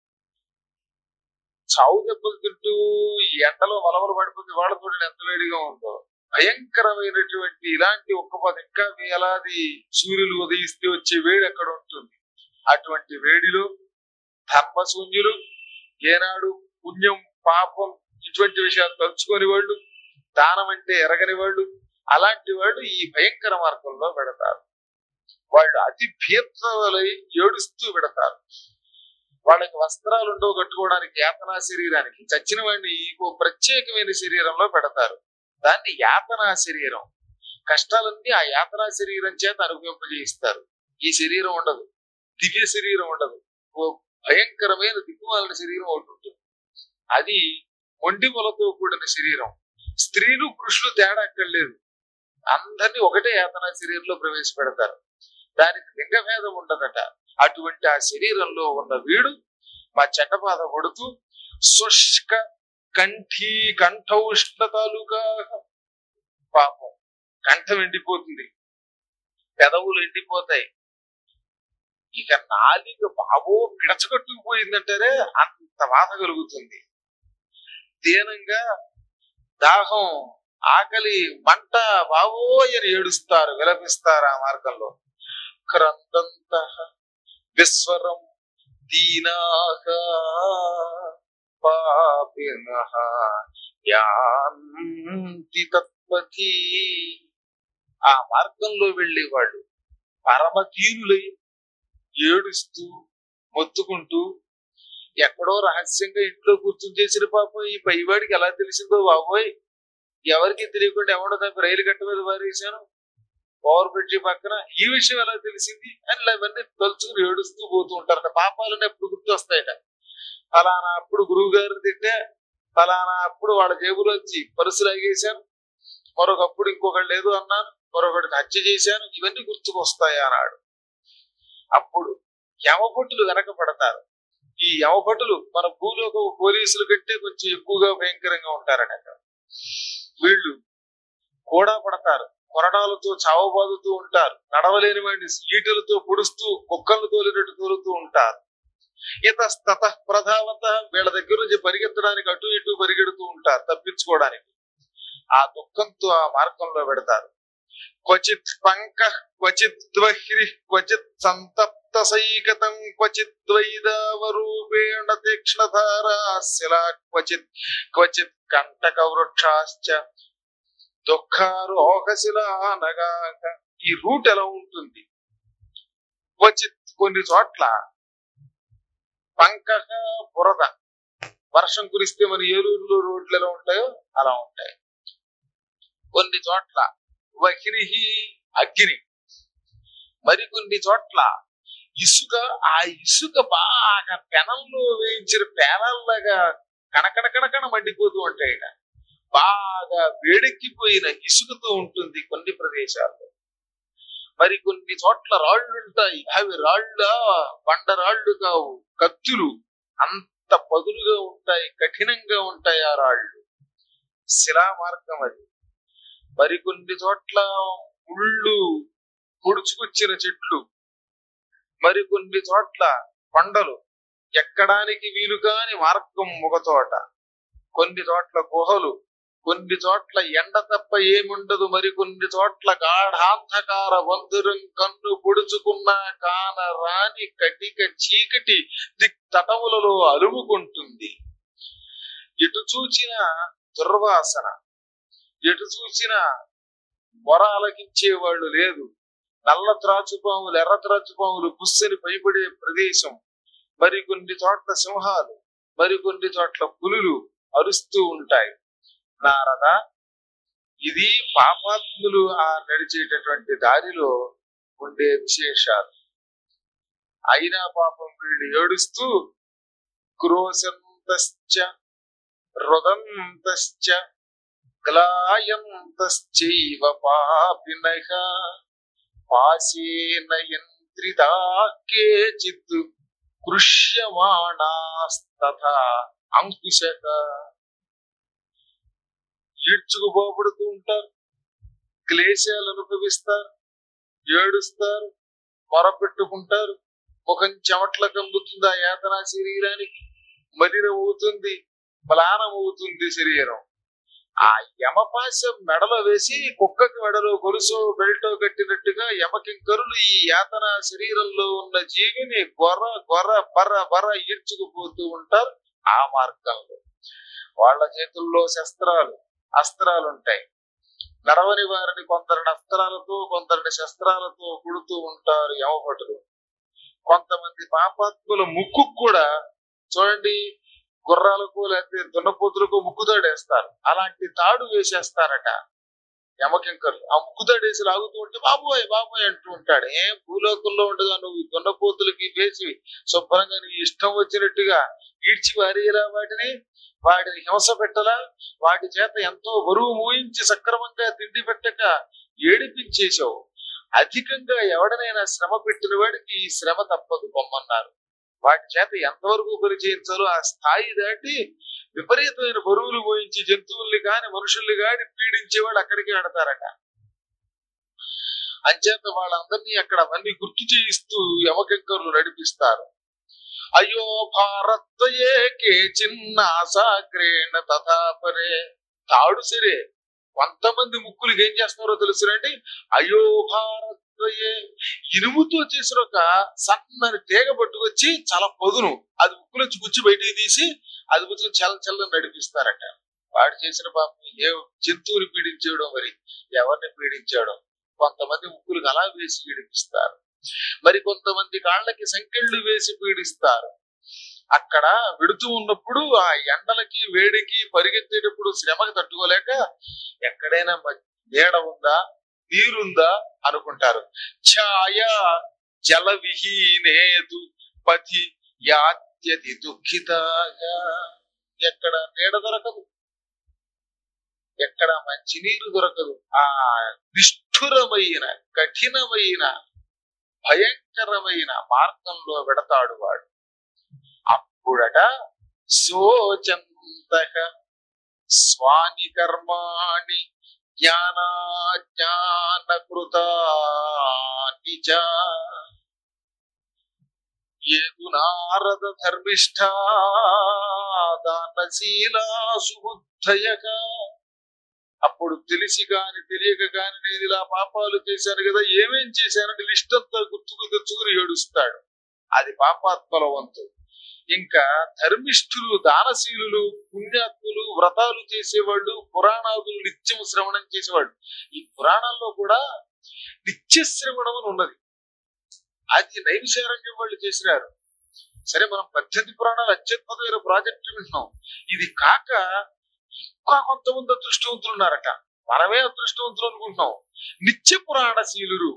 చావు దెబ్బలు తింటూ ఎండలో వలవలు పడిపోతే వాళ్ళ చూడండి ఎంత వేడిగా ఉందో. భయంకరమైనటువంటి ఇలాంటి ఒక్కపోతే ఇంకా వేలాది సూర్యులు ఉదయిస్తే వచ్చే వేడి అక్కడ ఉంటుంది. అటువంటి వేడిలో ధర్మశూన్యులు, ఏనాడు పుణ్యం పాపం ఇటువంటి విషయాలు తలుచుకొని వాళ్ళు, దానం అంటే ఎరగని వాళ్ళు, అలాంటి వాళ్ళు ఈ భయంకర మార్గంలో పెడతారు. వాళ్ళు అతి భీత్రలై ఏడుస్తూ పెడతారు. వాళ్ళకి వస్త్రాలు ఉండవు కట్టుకోవడానికి, యాతనా శరీరానికి. చచ్చిన వాడిని ఇంకో ప్రత్యేకమైన శరీరంలో పెడతారు. దాన్ని యాతనా శరీరం. కష్టాలన్నీ ఆ యాతనా శరీరం చేత అనుభవింపజేయిస్తారు. ఈ శరీరం ఉండదు, దివ్య శరీరం ఉండదు, ఓ భయంకరమైన దిక్కుమాలిన శరీరం ఒకటి ఉంటుంది. అది మొండి మొలతో కూడిన శరీరం. స్త్రీలు పురుషులు తేడా అక్కడ లేదు, అందరినీ ఒకటే యాతనా శరీరంలో ప్రవేశపెడతారు. దానికి లింగభేదం ఉండదట. అటువంటి ఆ శరీరంలో ఉన్న వీడు మా చెడ్డబాధ పడుతూ శుష్క కంఠౌష్ణతాలుగా, పాపం కంఠం ఎండిపోతుంది, పెదవులు ఎండిపోతాయి, ఇక నాలిక బాబో పిడచగట్టుకుపోయిందంటారే అంత బాధ కలుగుతుంది. దీనంగా దాహం, ఆకలి, మంట బాబో అని ఏడుస్తారు, విలపిస్తారు. ఆ మార్గంలో క్రందంత విస్వరం దీనాహ పాపినః యాంతి తత్పథి. ఆ మార్గంలో వెళ్ళేవాళ్ళు పరమదీనులై ఏడుస్తూ మొత్తుకుంటూ, ఎక్కడో రహస్యంగా ఇంట్లో కూర్చుని చేసిన పాపం ఈ పైవాడికి ఎలా తెలిసిందో బాబోయ్, ఎవరికి తెలియకుండా ఎవడో దానికి రైలు గట్ట మీద వారేసాను, ఓవర్ బ్రిడ్జి పక్కన, ఈ విషయం ఎలా తెలిసింది అని అవన్నీ తలుచుకుని ఏడుస్తూ పోతూ ఉంటారట. పాపాలని ఎప్పుడు గుర్తు వస్తాయట. ఫలానా అప్పుడు గురువు గారు తింటే, ఫలానా అప్పుడు వాళ్ళ జేబులో వచ్చి పరుసులు అగేశాను, మరొకప్పుడు ఇంకొకళ్ళు లేదు అన్నాను, మరొకటి హత్య చేశాను, ఇవన్నీ గుర్తుకొస్తాయి అన్నాడు. అప్పుడు యమభటులు వెనక పడతారు. ఈ యమభటులు మన భూలోక పోలీసులు కంటే కొంచెం ఎక్కువగా భయంకరంగా ఉంటారట. వీళ్ళు కూడా పడతారు, కొరడాలతో చావబాదుతూ ఉంటారు, నడవలేని వాడిని ఈటలతో పొడుస్తూ కుక్కలు తోలినట్టు తోలుతూ ఉంటారు. ఇతస్తత ప్రధావత, వీళ్ళ దగ్గర నుంచి పరిగెత్తడానికి అటు ఇటు పరిగెడుతూ ఉంటారు తప్పించుకోవడానికి. ఆ దుఃఖంతో ఆ మార్గంలో పెడతారు. క్వచిత్ పంక క్వచిత్ ద్వహ్రి క్వచిత్ సంతప్త సైకతం క్వచిత్ ద్వైదావరూపేణ తీక్ష్ణధారా శిలా క్వచిత్ క్వచిత్ కంటక వృక్షాశ్చ దుఃఖారోహశిలానగా. ఈ రూట్ ఎలా ఉంటుంది? క్వచిత్ కొన్ని చోట్ల పంక బురద, వర్షం కురిస్తే మన ఏలూరులో రోడ్లు ఎలా ఉంటాయో అలా ఉంటాయి. కొన్ని చోట్ల వహిరిహి అగ్ని, మరికొన్ని చోట్ల ఇసుక. ఆ ఇసుక బాగా పెనంలో వేయించిన పేలాల్లాగా కణకణ మండిపోతూ ఉంటాయి. బాగా వేడెక్కిపోయిన ఇసుకతో ఉంటుంది కొన్ని ప్రదేశాల్లో. మరి కొన్ని చోట్ల రాళ్ళు ఉంటాయి, అవి రాళ్ళ బండరాళ్ళు కావు, కత్తులు, అంత పదులుగా ఉంటాయి, కఠినంగా ఉంటాయి ఆ రాళ్ళు. శిలా మార్గం అది. మరికొన్ని చోట్ల ముళ్ళు పొడుచుకొచ్చిన చెట్లు, మరికొన్ని చోట్ల కొండలు, ఎక్కడానికి వీలు కాని మార్గం ఒక చోట, కొన్ని చోట్ల గుహలు, కొన్ని చోట్ల ఎండ తప్ప ఏముండదు, మరికొన్ని చోట్ల గాఢాంధకార బంధురం కన్ను పొడుచుకున్న కాన రాని కటిక చీకటి దిక్తటములలో అలుముకుంటుంది. ఎటు చూచిన దుర్వాసన, ఎటు చూసిన మొర ఆలకించేవాళ్ళు లేదు. నల్ల త్రాచుపాములు, ఎర్ర త్రాచుపాములు పుస్సని పైబడే ప్రదేశం. మరికొన్ని చోట్ల సింహాలు, మరికొన్ని చోట్ల పులులు అరుస్తూ ఉంటాయి. నారద, ఇది పాపాత్ములు ఆ నడిచేటటువంటి దారిలో ఉండే విశేషాలు. అయినా పాపం వీళ్ళు ఏడుస్తూ క్రోశంతశ్చ రుదంతశ్చ గ్లాయంతశ్చైవ పాపినః పాశేన యంత్రితా కేచిత్ కృష్యమాణాస్తథా అంకుశః. ఈడ్చుకుపోబడుతూ ఉంటారు, క్లేశాలు అనుభవిస్తారు, ఏడుస్తారు, మొరపెట్టుకుంటారు. ముఖం చెమట్ల కంపుతుంది ఆ యాతనా శరీరానికి, మలినమవుతుంది, మ్లానమవుతుంది శరీరం. ఆ యమపాశం మెడలో వేసి కుక్కకి మెడలో గొలుసో బెల్టో కట్టినట్టుగా యమకింకరులు ఈ యాతనా శరీరంలో ఉన్న జీవిని గొర్ర గొర్ర బర్ర బర్ర ఈడ్చుకుపోతూ ఉంటారు. ఆ మార్గంలో వాళ్ళ చేతుల్లో అస్త్రాలు ఉంటాయి. నడవని వారిని కొందరిని అస్త్రాలతో, కొందరిని శస్త్రాలతో కుడుతూ ఉంటారు యమభటులు. కొంతమంది పాపాత్ముల ముక్కు కూడా చూడండి, గుర్రాలకు లేకపోతే దున్నపోతులకు ముక్కుతాడు వేస్తారు. అలాంటి తాడు వేసేస్తారట యమకింకర్లు. ఆ ముక్కుతాడు వేసి లాగుతూ ఉంటే బాబోయ్ బాబోయ్ అంటూ ఉంటాడు. భూలోకంలో ఉండగా నువ్వు దున్నపోతులకి వేసి శుభ్రంగా నీ ఇష్టం వచ్చినట్టుగా ఈడ్చి వారేలా వాటిని హింస పెట్టలా, వాటి చేత ఎంతో బరువు మూయించి సక్రమంగా తిండి పెట్టక ఏడిపించేశావు. అధికంగా ఎవడనైనా శ్రమ పెట్టిన వాడికి ఈ శ్రమ తప్పదు పొమ్మన్నారు. వాటి చేత ఎంతవరకు పరిచయించాలో ఆ స్థాయి దాటి విపరీతమైన బరువులు మోయించి జంతువుల్ని కాని మనుషుల్ని కాని పీడించేవాడు అక్కడికి ఆడతారట. అంచేత వాళ్ళందరినీ అక్కడ అవన్నీ గుర్తు చేయిస్తూ యమకింకరులు నడిపిస్తారు. అయ్యో భారత్వయే కే చిన్న సాగ్రేణ తథాపరే. తాడు సరే, కొంతమంది ముక్కులకి ఏం చేస్తున్నారో తెలుసునండి. అయ్యో భారత్వయే, ఇనుముతో చేసిన ఒక సన్నని తీగ పట్టుకొచ్చి చాలా పొదును అది ముక్కులోంచి గుచ్చి బయటికి తీసి అది గురించి చల్లని నడిపిస్తారట. వాడు చేసిన పాపం ఏ జంతువుని పీడించాడో, మరి ఎవరిని పీడించాడో. కొంతమంది ముక్కులకు అలా వేసి పీడిపిస్తారు, మరి కొంతమంది కాళ్ళకి సంకెళ్ళు వేసి పీడిస్తారు. అక్కడ విడుతూ ఉన్నప్పుడు ఆ ఎండలకి వేడికి పరిగెత్తేటప్పుడు శ్రమకి తట్టుకోలేక ఎక్కడైనా నీడ ఉందా నీరుందా అనుకుంటారు. ఛాయ జల విహీనేదు పతి యాత్యతి దుఃఖితగా. ఎక్కడ నీడ దొరకదు, ఎక్కడ మంచి నీరు దొరకదు. ఆ నిష్ఠురమైన కఠినమైన భయంకరమైన మార్గంలో వెడతాడు వాడు. అప్పుడట శోచంతః స్వాని కర్మాణి జ్ఞానాజ్ఞానకృతాని చ ఏదు నారద ధర్మిష్ఠా దానశీలా సుబుద్ధయగా. అప్పుడు తెలిసి కాని తెలియక కాని నేను ఇలా పాపాలు చేశాను కదా, ఏమేం చేశానని లిస్ట్ అంతా గుర్తుకు తెచ్చుకుని ఏడుస్తాడు. అది పాపాత్మల వంతు. ఇంకా ధర్మిష్ఠులు, దానశీలులు, పుణ్యాత్ములు, వ్రతాలు చేసేవాళ్ళు, పురాణాదులు నిత్యం శ్రవణం చేసేవాళ్ళు. ఈ పురాణాల్లో కూడా నిత్య శ్రవణం అని ఉన్నది. అది నైమిషారణ్యం వాళ్ళు చేసినారు. సరే, మనం 18 పురాణాలు అత్యద్భుతమైన ప్రాజెక్టు వింటున్నాం. ఇది కాక ఇంకా కొంతమంది అదృష్టవంతులు ఉన్నారట. మనమే అదృష్టవంతులు అనుకుంటున్నాం. నిత్య పురాణశీలురు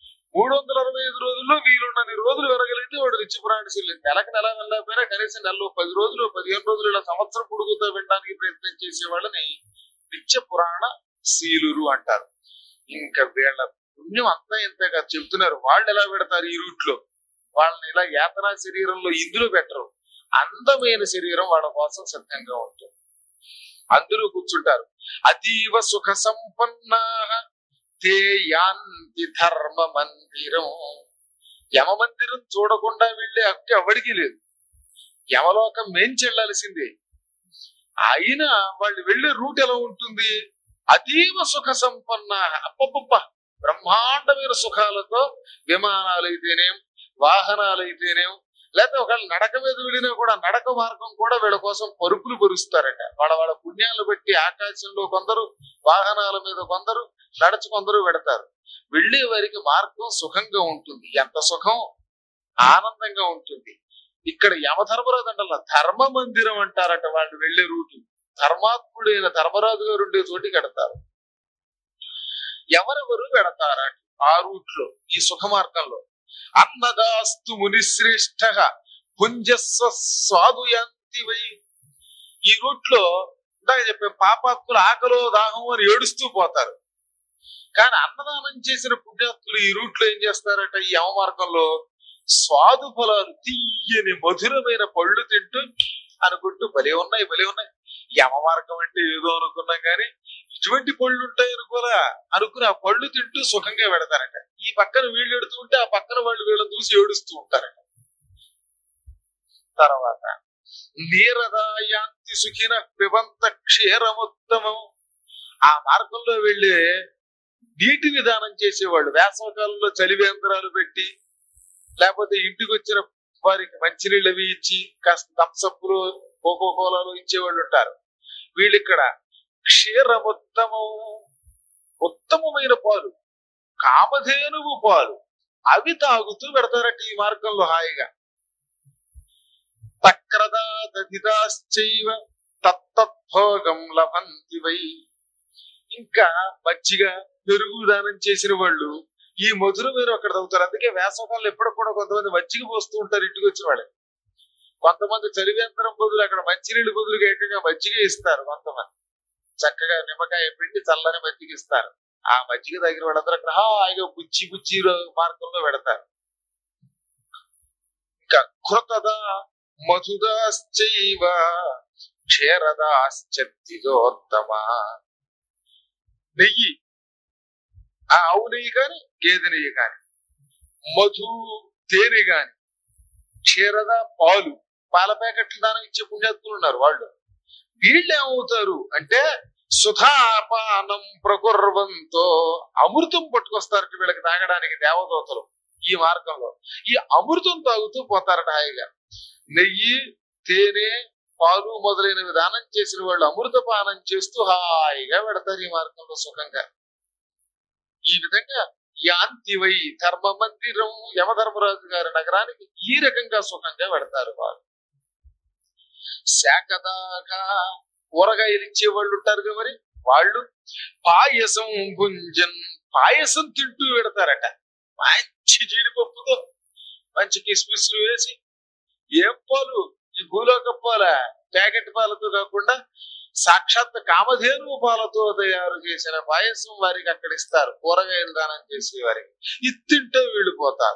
365 రోజుల్లో వీలున్నన్ని రోజులు వినగలిగితే వాడు నిత్య పురాణశీలు. నెలకు నెల వెళ్ళకపోయినా కనీసం నెలలో 10 రోజులు 15 రోజులు ఇలా సంవత్సరం పొడుగుతో వినడానికి ప్రయత్నం చేసే వాళ్ళని నిత్య పురాణ శీలురు అంటారు. ఇంకా వీళ్ళ పుణ్యం అంతా ఇంతగా చెప్తున్నారు. వాళ్ళు ఎలా పెడతారు ఈ రూట్ లో? వాళ్ళని ఇలా యాతనా శరీరంలో ఇందులో పెట్టరు. అందమైన శరీరం వాళ్ళ కోసం సిద్ధంగా ఉంటుంది. అందరూ కూర్చుంటారు. అతీవ సుఖ సంపన్నా తే యాంతి ధర్మ మందిరం. యమ మందిరం చూడకుండా వెళ్ళే హక్కు ఎవడికి లేదు. యమలోకం మేంచెళ్లాల్సిందే. అయినా వాళ్ళు వెళ్లే రూట్ ఎలా ఉంటుంది? అతీవ సుఖ సంపన్న. అప్పప్ప బ్రహ్మాండమైన సుఖాలతో విమానాలైతేనేం, వాహనాలైతేనేం, లేకపోతే ఒకవేళ నడక మీద వెళ్ళినా కూడా నడక మార్గం కూడా వీళ్ళ కోసం పరుపులు పరుస్తారట. వాళ్ళ పుణ్యాలు బట్టి ఆకాశంలో కొందరు, వాహనాల మీద కొందరు, నడచి కొందరు పెడతారు. వెళ్లే వారికి మార్గం సుఖంగా ఉంటుంది. ఎంత సుఖం, ఆనందంగా ఉంటుంది. ఇక్కడ యమధర్మరాజు అంటల్లా ధర్మ మందిరం అంటారట వాళ్ళు వెళ్లే రూటు. ధర్మాత్ముడైన ధర్మరాజు గారు ఉండే చోటికి వెడతారు. ఎవరెవరు వెడతారట ఆ రూట్ లో, ఈ సుఖ మార్గంలో? అన్నదాస్తు మునిశ్రేష్ఠ పుంజస్వ స్వాదుయాంతి వై. ఈ రూట్ లో ఇందాక చెప్పే పాపాత్ములు ఆకలో దాహం అని ఏడుస్తూ పోతారు. కానీ అన్నదానం చేసిన పుణ్యాత్ములు ఈ రూట్ లో ఏం చేస్తారట? ఈ యమ మార్గంలో స్వాదు ఫలాలు, తీయని మధురమైన పళ్ళు తింటూ అనుకుంటూ భలే ఉన్నాయి భలే ఉన్నాయి. యమ మార్గం అంటే ఏదో అనుకున్నాం కానీ ఇటువంటి పళ్ళు ఉంటాయి అనుకుని ఆ పళ్ళు తింటూ సుఖంగా పెడతారట. ఈ పక్కన వీళ్ళు ఎడుతూ ఉంటే ఆ పక్కన వాళ్ళు వీళ్ళని చూసి ఏడుస్తూ ఉంటారట. తర్వాత నీరదాయాంతి సుఖిన పిబంత క్షీరముత్తమం. ఆ మార్గంలో వెళ్ళే నీటి విధానం చేసేవాళ్ళు వేసవకాలంలో చలివేంద్రాలు పెట్టి, లేకపోతే ఇంటికి వచ్చిన వారికి మంచినీళ్ళు అవి ఇచ్చి కాస్త థమ్సప్లు, కోకో కోలాలు ఇచ్చేవాళ్ళు ఉంటారు. వీళ్ళిక్కడ క్షీరముత్తమం, ఉత్తమమైన పాలు, కామధేనువు పాలు, అవి తాగుతూ పెడతారట ఈ మార్గంలో హాయిగా. తక్రదాదధిదాశ్చైవ తత్తద్భోగం లభంతి వై. ఇంకా మజ్జిగ పెరుగు దానం చేసిన వాళ్ళు ఈ మధురమైన అక్కడ తగ్గుతారు. అందుకే వేసవకాలంలో ఎప్పుడు కూడా కొంతమంది మజ్జిగ పోస్తూ ఉంటారు ఇంటికి వచ్చిన వాళ్ళకి. కొంతమంది చలివేంతరం బదులు అక్కడ మంచినీళ్ళు బదులుగా ఏకంగా మజ్జిగ ఇస్తారు. కొంతమంది చక్కగా నిమ్మకాయ పిండి చల్లని మజ్జిగ ఇస్తారు. ఆ మజ్జిగ దగ్గర వాళ్ళందరూ అక్కడ హాయిగా బుచ్చి బుచ్చి మార్గంలో పెడతారు. ఇంకా కృతద మధుదాశ్చైవ క్షీరదాశ్చోత్తమ. నెయ్యి, ఆ ఆవు నెయ్యి కాని గేదె నెయ్యి కాని, మధు తేనె కాని, క్షీరద పాలు, పాల ప్యాకెట్లు దానం ఇచ్చే పుణ్యాత్ములు ఉన్నారు. వాళ్ళు వీళ్ళు ఏమవుతారు అంటే సుధాపానం ప్రకుర్వంతో అమృతం పట్టుకొస్తారు వీళ్ళకి తాగడానికి దేవదూతలు. ఈ మార్గంలో ఈ అమృతం తాగుతూ పోతారట హాయిగా. నెయ్యి, తేనె, పాలు మొదలైనవి దానం చేసిన వాళ్ళు అమృత పానం చేస్తూ హాయిగా పెడతారు ఈ మార్గంలో సుఖంగా. ఈ విధంగా యాంతి వై ధర్మ మందిరం, యమధర్మరాజు గారి నగరానికి ఈ రకంగా సుఖంగా పెడతారు వారు. శాఖదాకా కూరగాయలు ఇచ్చే వాళ్ళు ఉంటారు కదా, మరి వాళ్ళు పాయసం భుంజన్, పాయసం తింటూ పెడతారట. మంచి జీడిపప్పుతో మంచి కిస్మిస్లు వేసి, ఏం పాలు, ఈ భూలోక పాల ప్యాకెట్ పాలతో కాకుండా సాక్షాత్ కామధేను పాలతో తయారు చేసిన పాయసం వారికి అక్కడ ఇస్తారు. కూరగాయలు దానం చేసే వారికి ఇది తింటే వీళ్ళు పోతారు.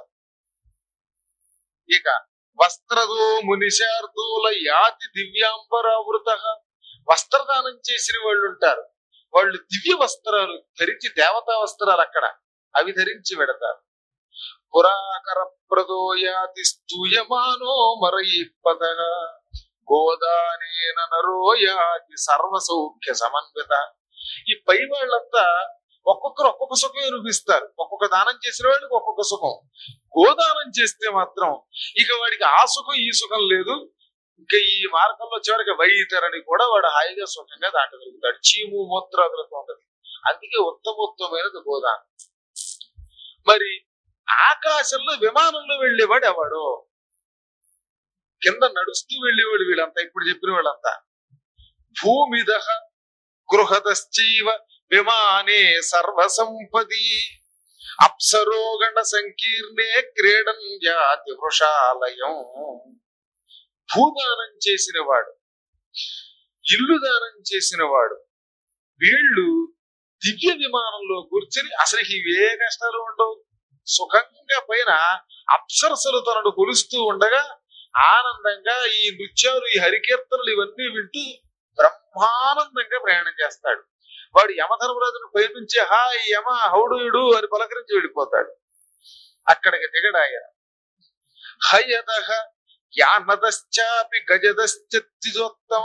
ఇక వస్త్రదో మునిశార్దూల యాతి దివ్యాంబరావృత. వస్త్రదానం చేసిన వాళ్ళు ఉంటారు. వాళ్ళు దివ్య వస్త్రాలు ధరించి, దేవతా వస్త్రాలు అక్కడ అవి ధరించి పెడతారు. పురాకర ప్రదోయాతి స్తూయమానో మరయిపదగా గోదానేన నరోయాతి సర్వసౌఖ్య సమన్విత. ఈ పై వాళ్ళంతా ఒక్కొక్కరు ఒక్కొక్క సుఖం అనిపిస్తారు. ఒక్కొక్క దానం చేసిన వాళ్ళకి ఒక్కొక్క సుఖం. గోదానం చేస్తే మాత్రం ఇక వాడికి ఆ సుఖం ఈ సుఖం లేదు. ఇంకా ఈ మార్గంలో చివరికి వైతరని కూడా వాడు హాయిగా సుఖంగా దాటగలుగుతాడు. చీము మూత్రాదులతో ఉండదు. అందుకే ఉత్తమోత్తమైనది గోదానం. మరి ఆకాశంలో విమానంలో వెళ్ళేవాడు ఎవడు? కింద నడుస్తూ వెళ్ళేవాడు వీళ్ళంతా, ఇప్పుడు చెప్పిన వాళ్ళంతా. భూమిద గృహదశ్చైవ విమానే సర్వసంపది అప్సరోగణ సంకీర్ణే క్రీడం జాతి వృషాలయం. భూదానం చేసిన వాడు, ఇల్లు దానం చేసిన వాడు, వీళ్ళు దివ్య విమానంలో కూర్చుని అసలు ఇవే కష్టాలు ఉండవు. సుఖంగా పైన అప్సరసలు తనను కొలుస్తూ ఉండగా ఆనందంగా ఈ నృత్యాలు, ఈ హరికీర్తనలు ఇవన్నీ వింటూ బ్రహ్మానందంగా ప్రయాణం చేస్తాడు. వాడు యమధర్మరాజును పై నుంచి హాయ్ యమ హౌడుయుడు అని పలకరించి వెళ్ళిపోతాడు. అక్కడికి దిగడాయ హయదహ యానదశ్చాపి గజదశ్చోత్తమ.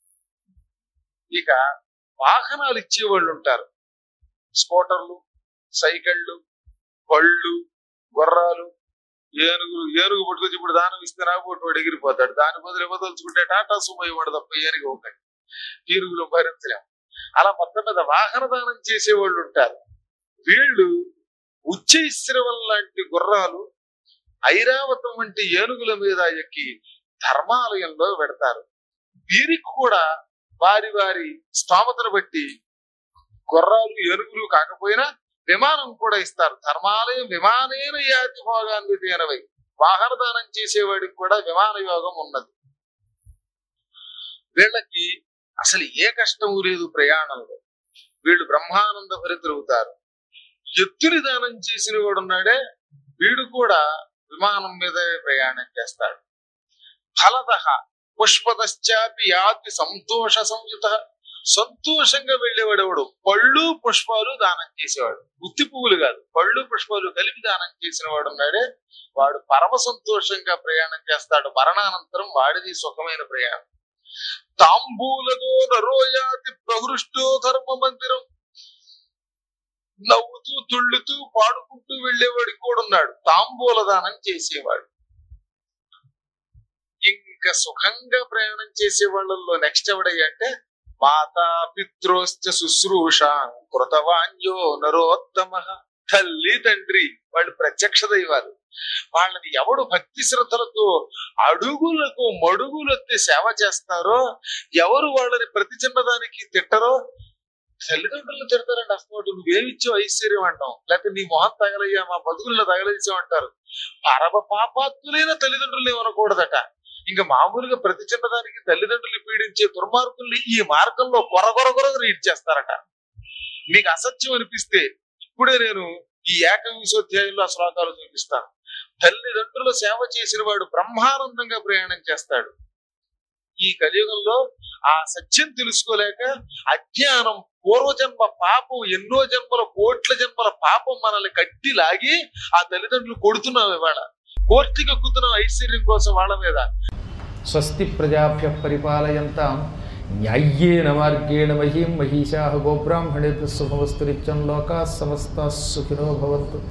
ఇక వాహనాలు ఇచ్చేవాళ్ళు ఉంటారు. స్కూటర్లు, సైకిళ్ళు, బళ్ళు, గుర్రాలు, ఏనుగులు. ఏనుగు పట్టుకొచ్చి ఇప్పుడు దానం ఇస్తే రాకపోతే వాడు ఎగిరిపోతాడు. దాని బదులు ఇవ్వదలుచుకుంటే టాటా సుమో ఇవ్వడు తప్ప ఏనుగు ఒకటి. ఏనుగులు భరించలేము. అలా మొత్తం మీద వాహన దానం చేసేవాళ్ళు ఉంటారు. వీళ్ళు ఉచ్చైశ్రవం లాంటి గుర్రాలు, ఐరావతం వంటి ఏనుగుల మీద ఎక్కి ధర్మాలయంలో పెడతారు. వీరికి కూడా వారి వారి స్తోమతను బట్టి గుర్రాలు, ఏనుగులు కాకపోయినా విమానం కూడా ఇస్తారు. ధర్మాలయం విమానేన యాతి భోగాన్వితేనవై. వాహన దానం చేసేవాడికి కూడా విమాన యోగం ఉన్నది. వీళ్ళకి అసలు ఏ కష్టము లేదు ప్రయాణంలో. వీళ్ళు బ్రహ్మానంద భరితులవుతారు. ఎత్తుని దానం చేసిన వాడు ఉన్నాడే, వీడు కూడా విమానం మీదే ప్రయాణం చేస్తాడు. ఫలదహ పుష్పదశ్చాపి యాతి సంతోష సంయుత. సంతోషంగా వెళ్ళేవాడెవడు? పళ్ళు పుష్పాలు దానం చేసేవాడు. గుత్తి పువ్వులు కాదు, పళ్ళు పుష్పాలు కలిపి దానం చేసిన వాడు ఉన్నాడే, వాడు పరమ సంతోషంగా ప్రయాణం చేస్తాడు. మరణానంతరం వాడిది సుఖమైన ప్రయాణం. తాంబూలతో నరోయాతి ప్రహృష్టో ధర్మ మందిరం. నవ్వుతూ తుళ్ళుతూ పాడుకుంటూ వెళ్ళేవాడికి కూడా ఉన్నాడు, తాంబూల దానం చేసేవాడు. ఇంకా సుఖంగా ప్రయాణం చేసే వాళ్ళల్లో నెక్స్ట్ ఎవడయ్యా అంటే మాతా పిత్రోశ్చ శుశ్రూషాం కృతవాన్యో నరోత్తమ. తల్లి తండ్రి వాళ్ళు ప్రత్యక్ష దైవాలు. వాళ్ళని ఎవడు భక్తి శ్రద్ధలతో అడుగులకు మడుగులెత్తి సేవ చేస్తారో, ఎవరు వాళ్ళని ప్రతి చిన్నదానికి తిట్టరో, తల్లిదండ్రులు తిడతారండి. అసలు నువ్వేమిచ్చావు ఐశ్వర్యం అంటాం, లేకపోతే నీ మొహం తగలయ్యా మా బతుకుల్లో తగలేసావు అంటారు. పరమ పాపాత్ములైన తల్లిదండ్రులు ఏమనకూడదట. ఇంకా మామూలుగా ప్రతి చిన్నదానికి తల్లిదండ్రులు పీడించే దుర్మార్గుల్ని ఈ మార్గంలో కొరగొరగొరగ ఇడ్చేస్తారట. మీకు అసత్యం అనిపిస్తే ఇప్పుడే నేను ఈ ఏకవింశోధ్యాయంలో ఆ శ్లోకాలు చూపిస్తాను. తల్లిదండ్రుల సేవ చేసిన వాడు బ్రహ్మానందంగా ప్రయాణం చేస్తాడు. ఈ కలియుగంలో ఆ సత్యం తెలుసుకోలేక అజ్ఞానం, పూర్వజన్మ పాపం, ఎన్నో జన్మల కోట్ల జన్మల పాపం మనల్ని కట్టి లాగి ఆ తల్లిదండ్రులు కొడుతున్నాం. ఇవాళ కోర్టుకి ఎక్కుతున్నాం ఐశ్వర్యం కోసం వాళ్ళ మీద. స్వస్తి ప్రజాభ్యః పరిపాలయంతాం న్యాయ్యేన మార్గేణ మహీం మహిషాః గోబ్రాహ్మణేభ్యः శుభమస్తు నిత్యం లోకాః సమస్తాః సుఖినో భవంతు.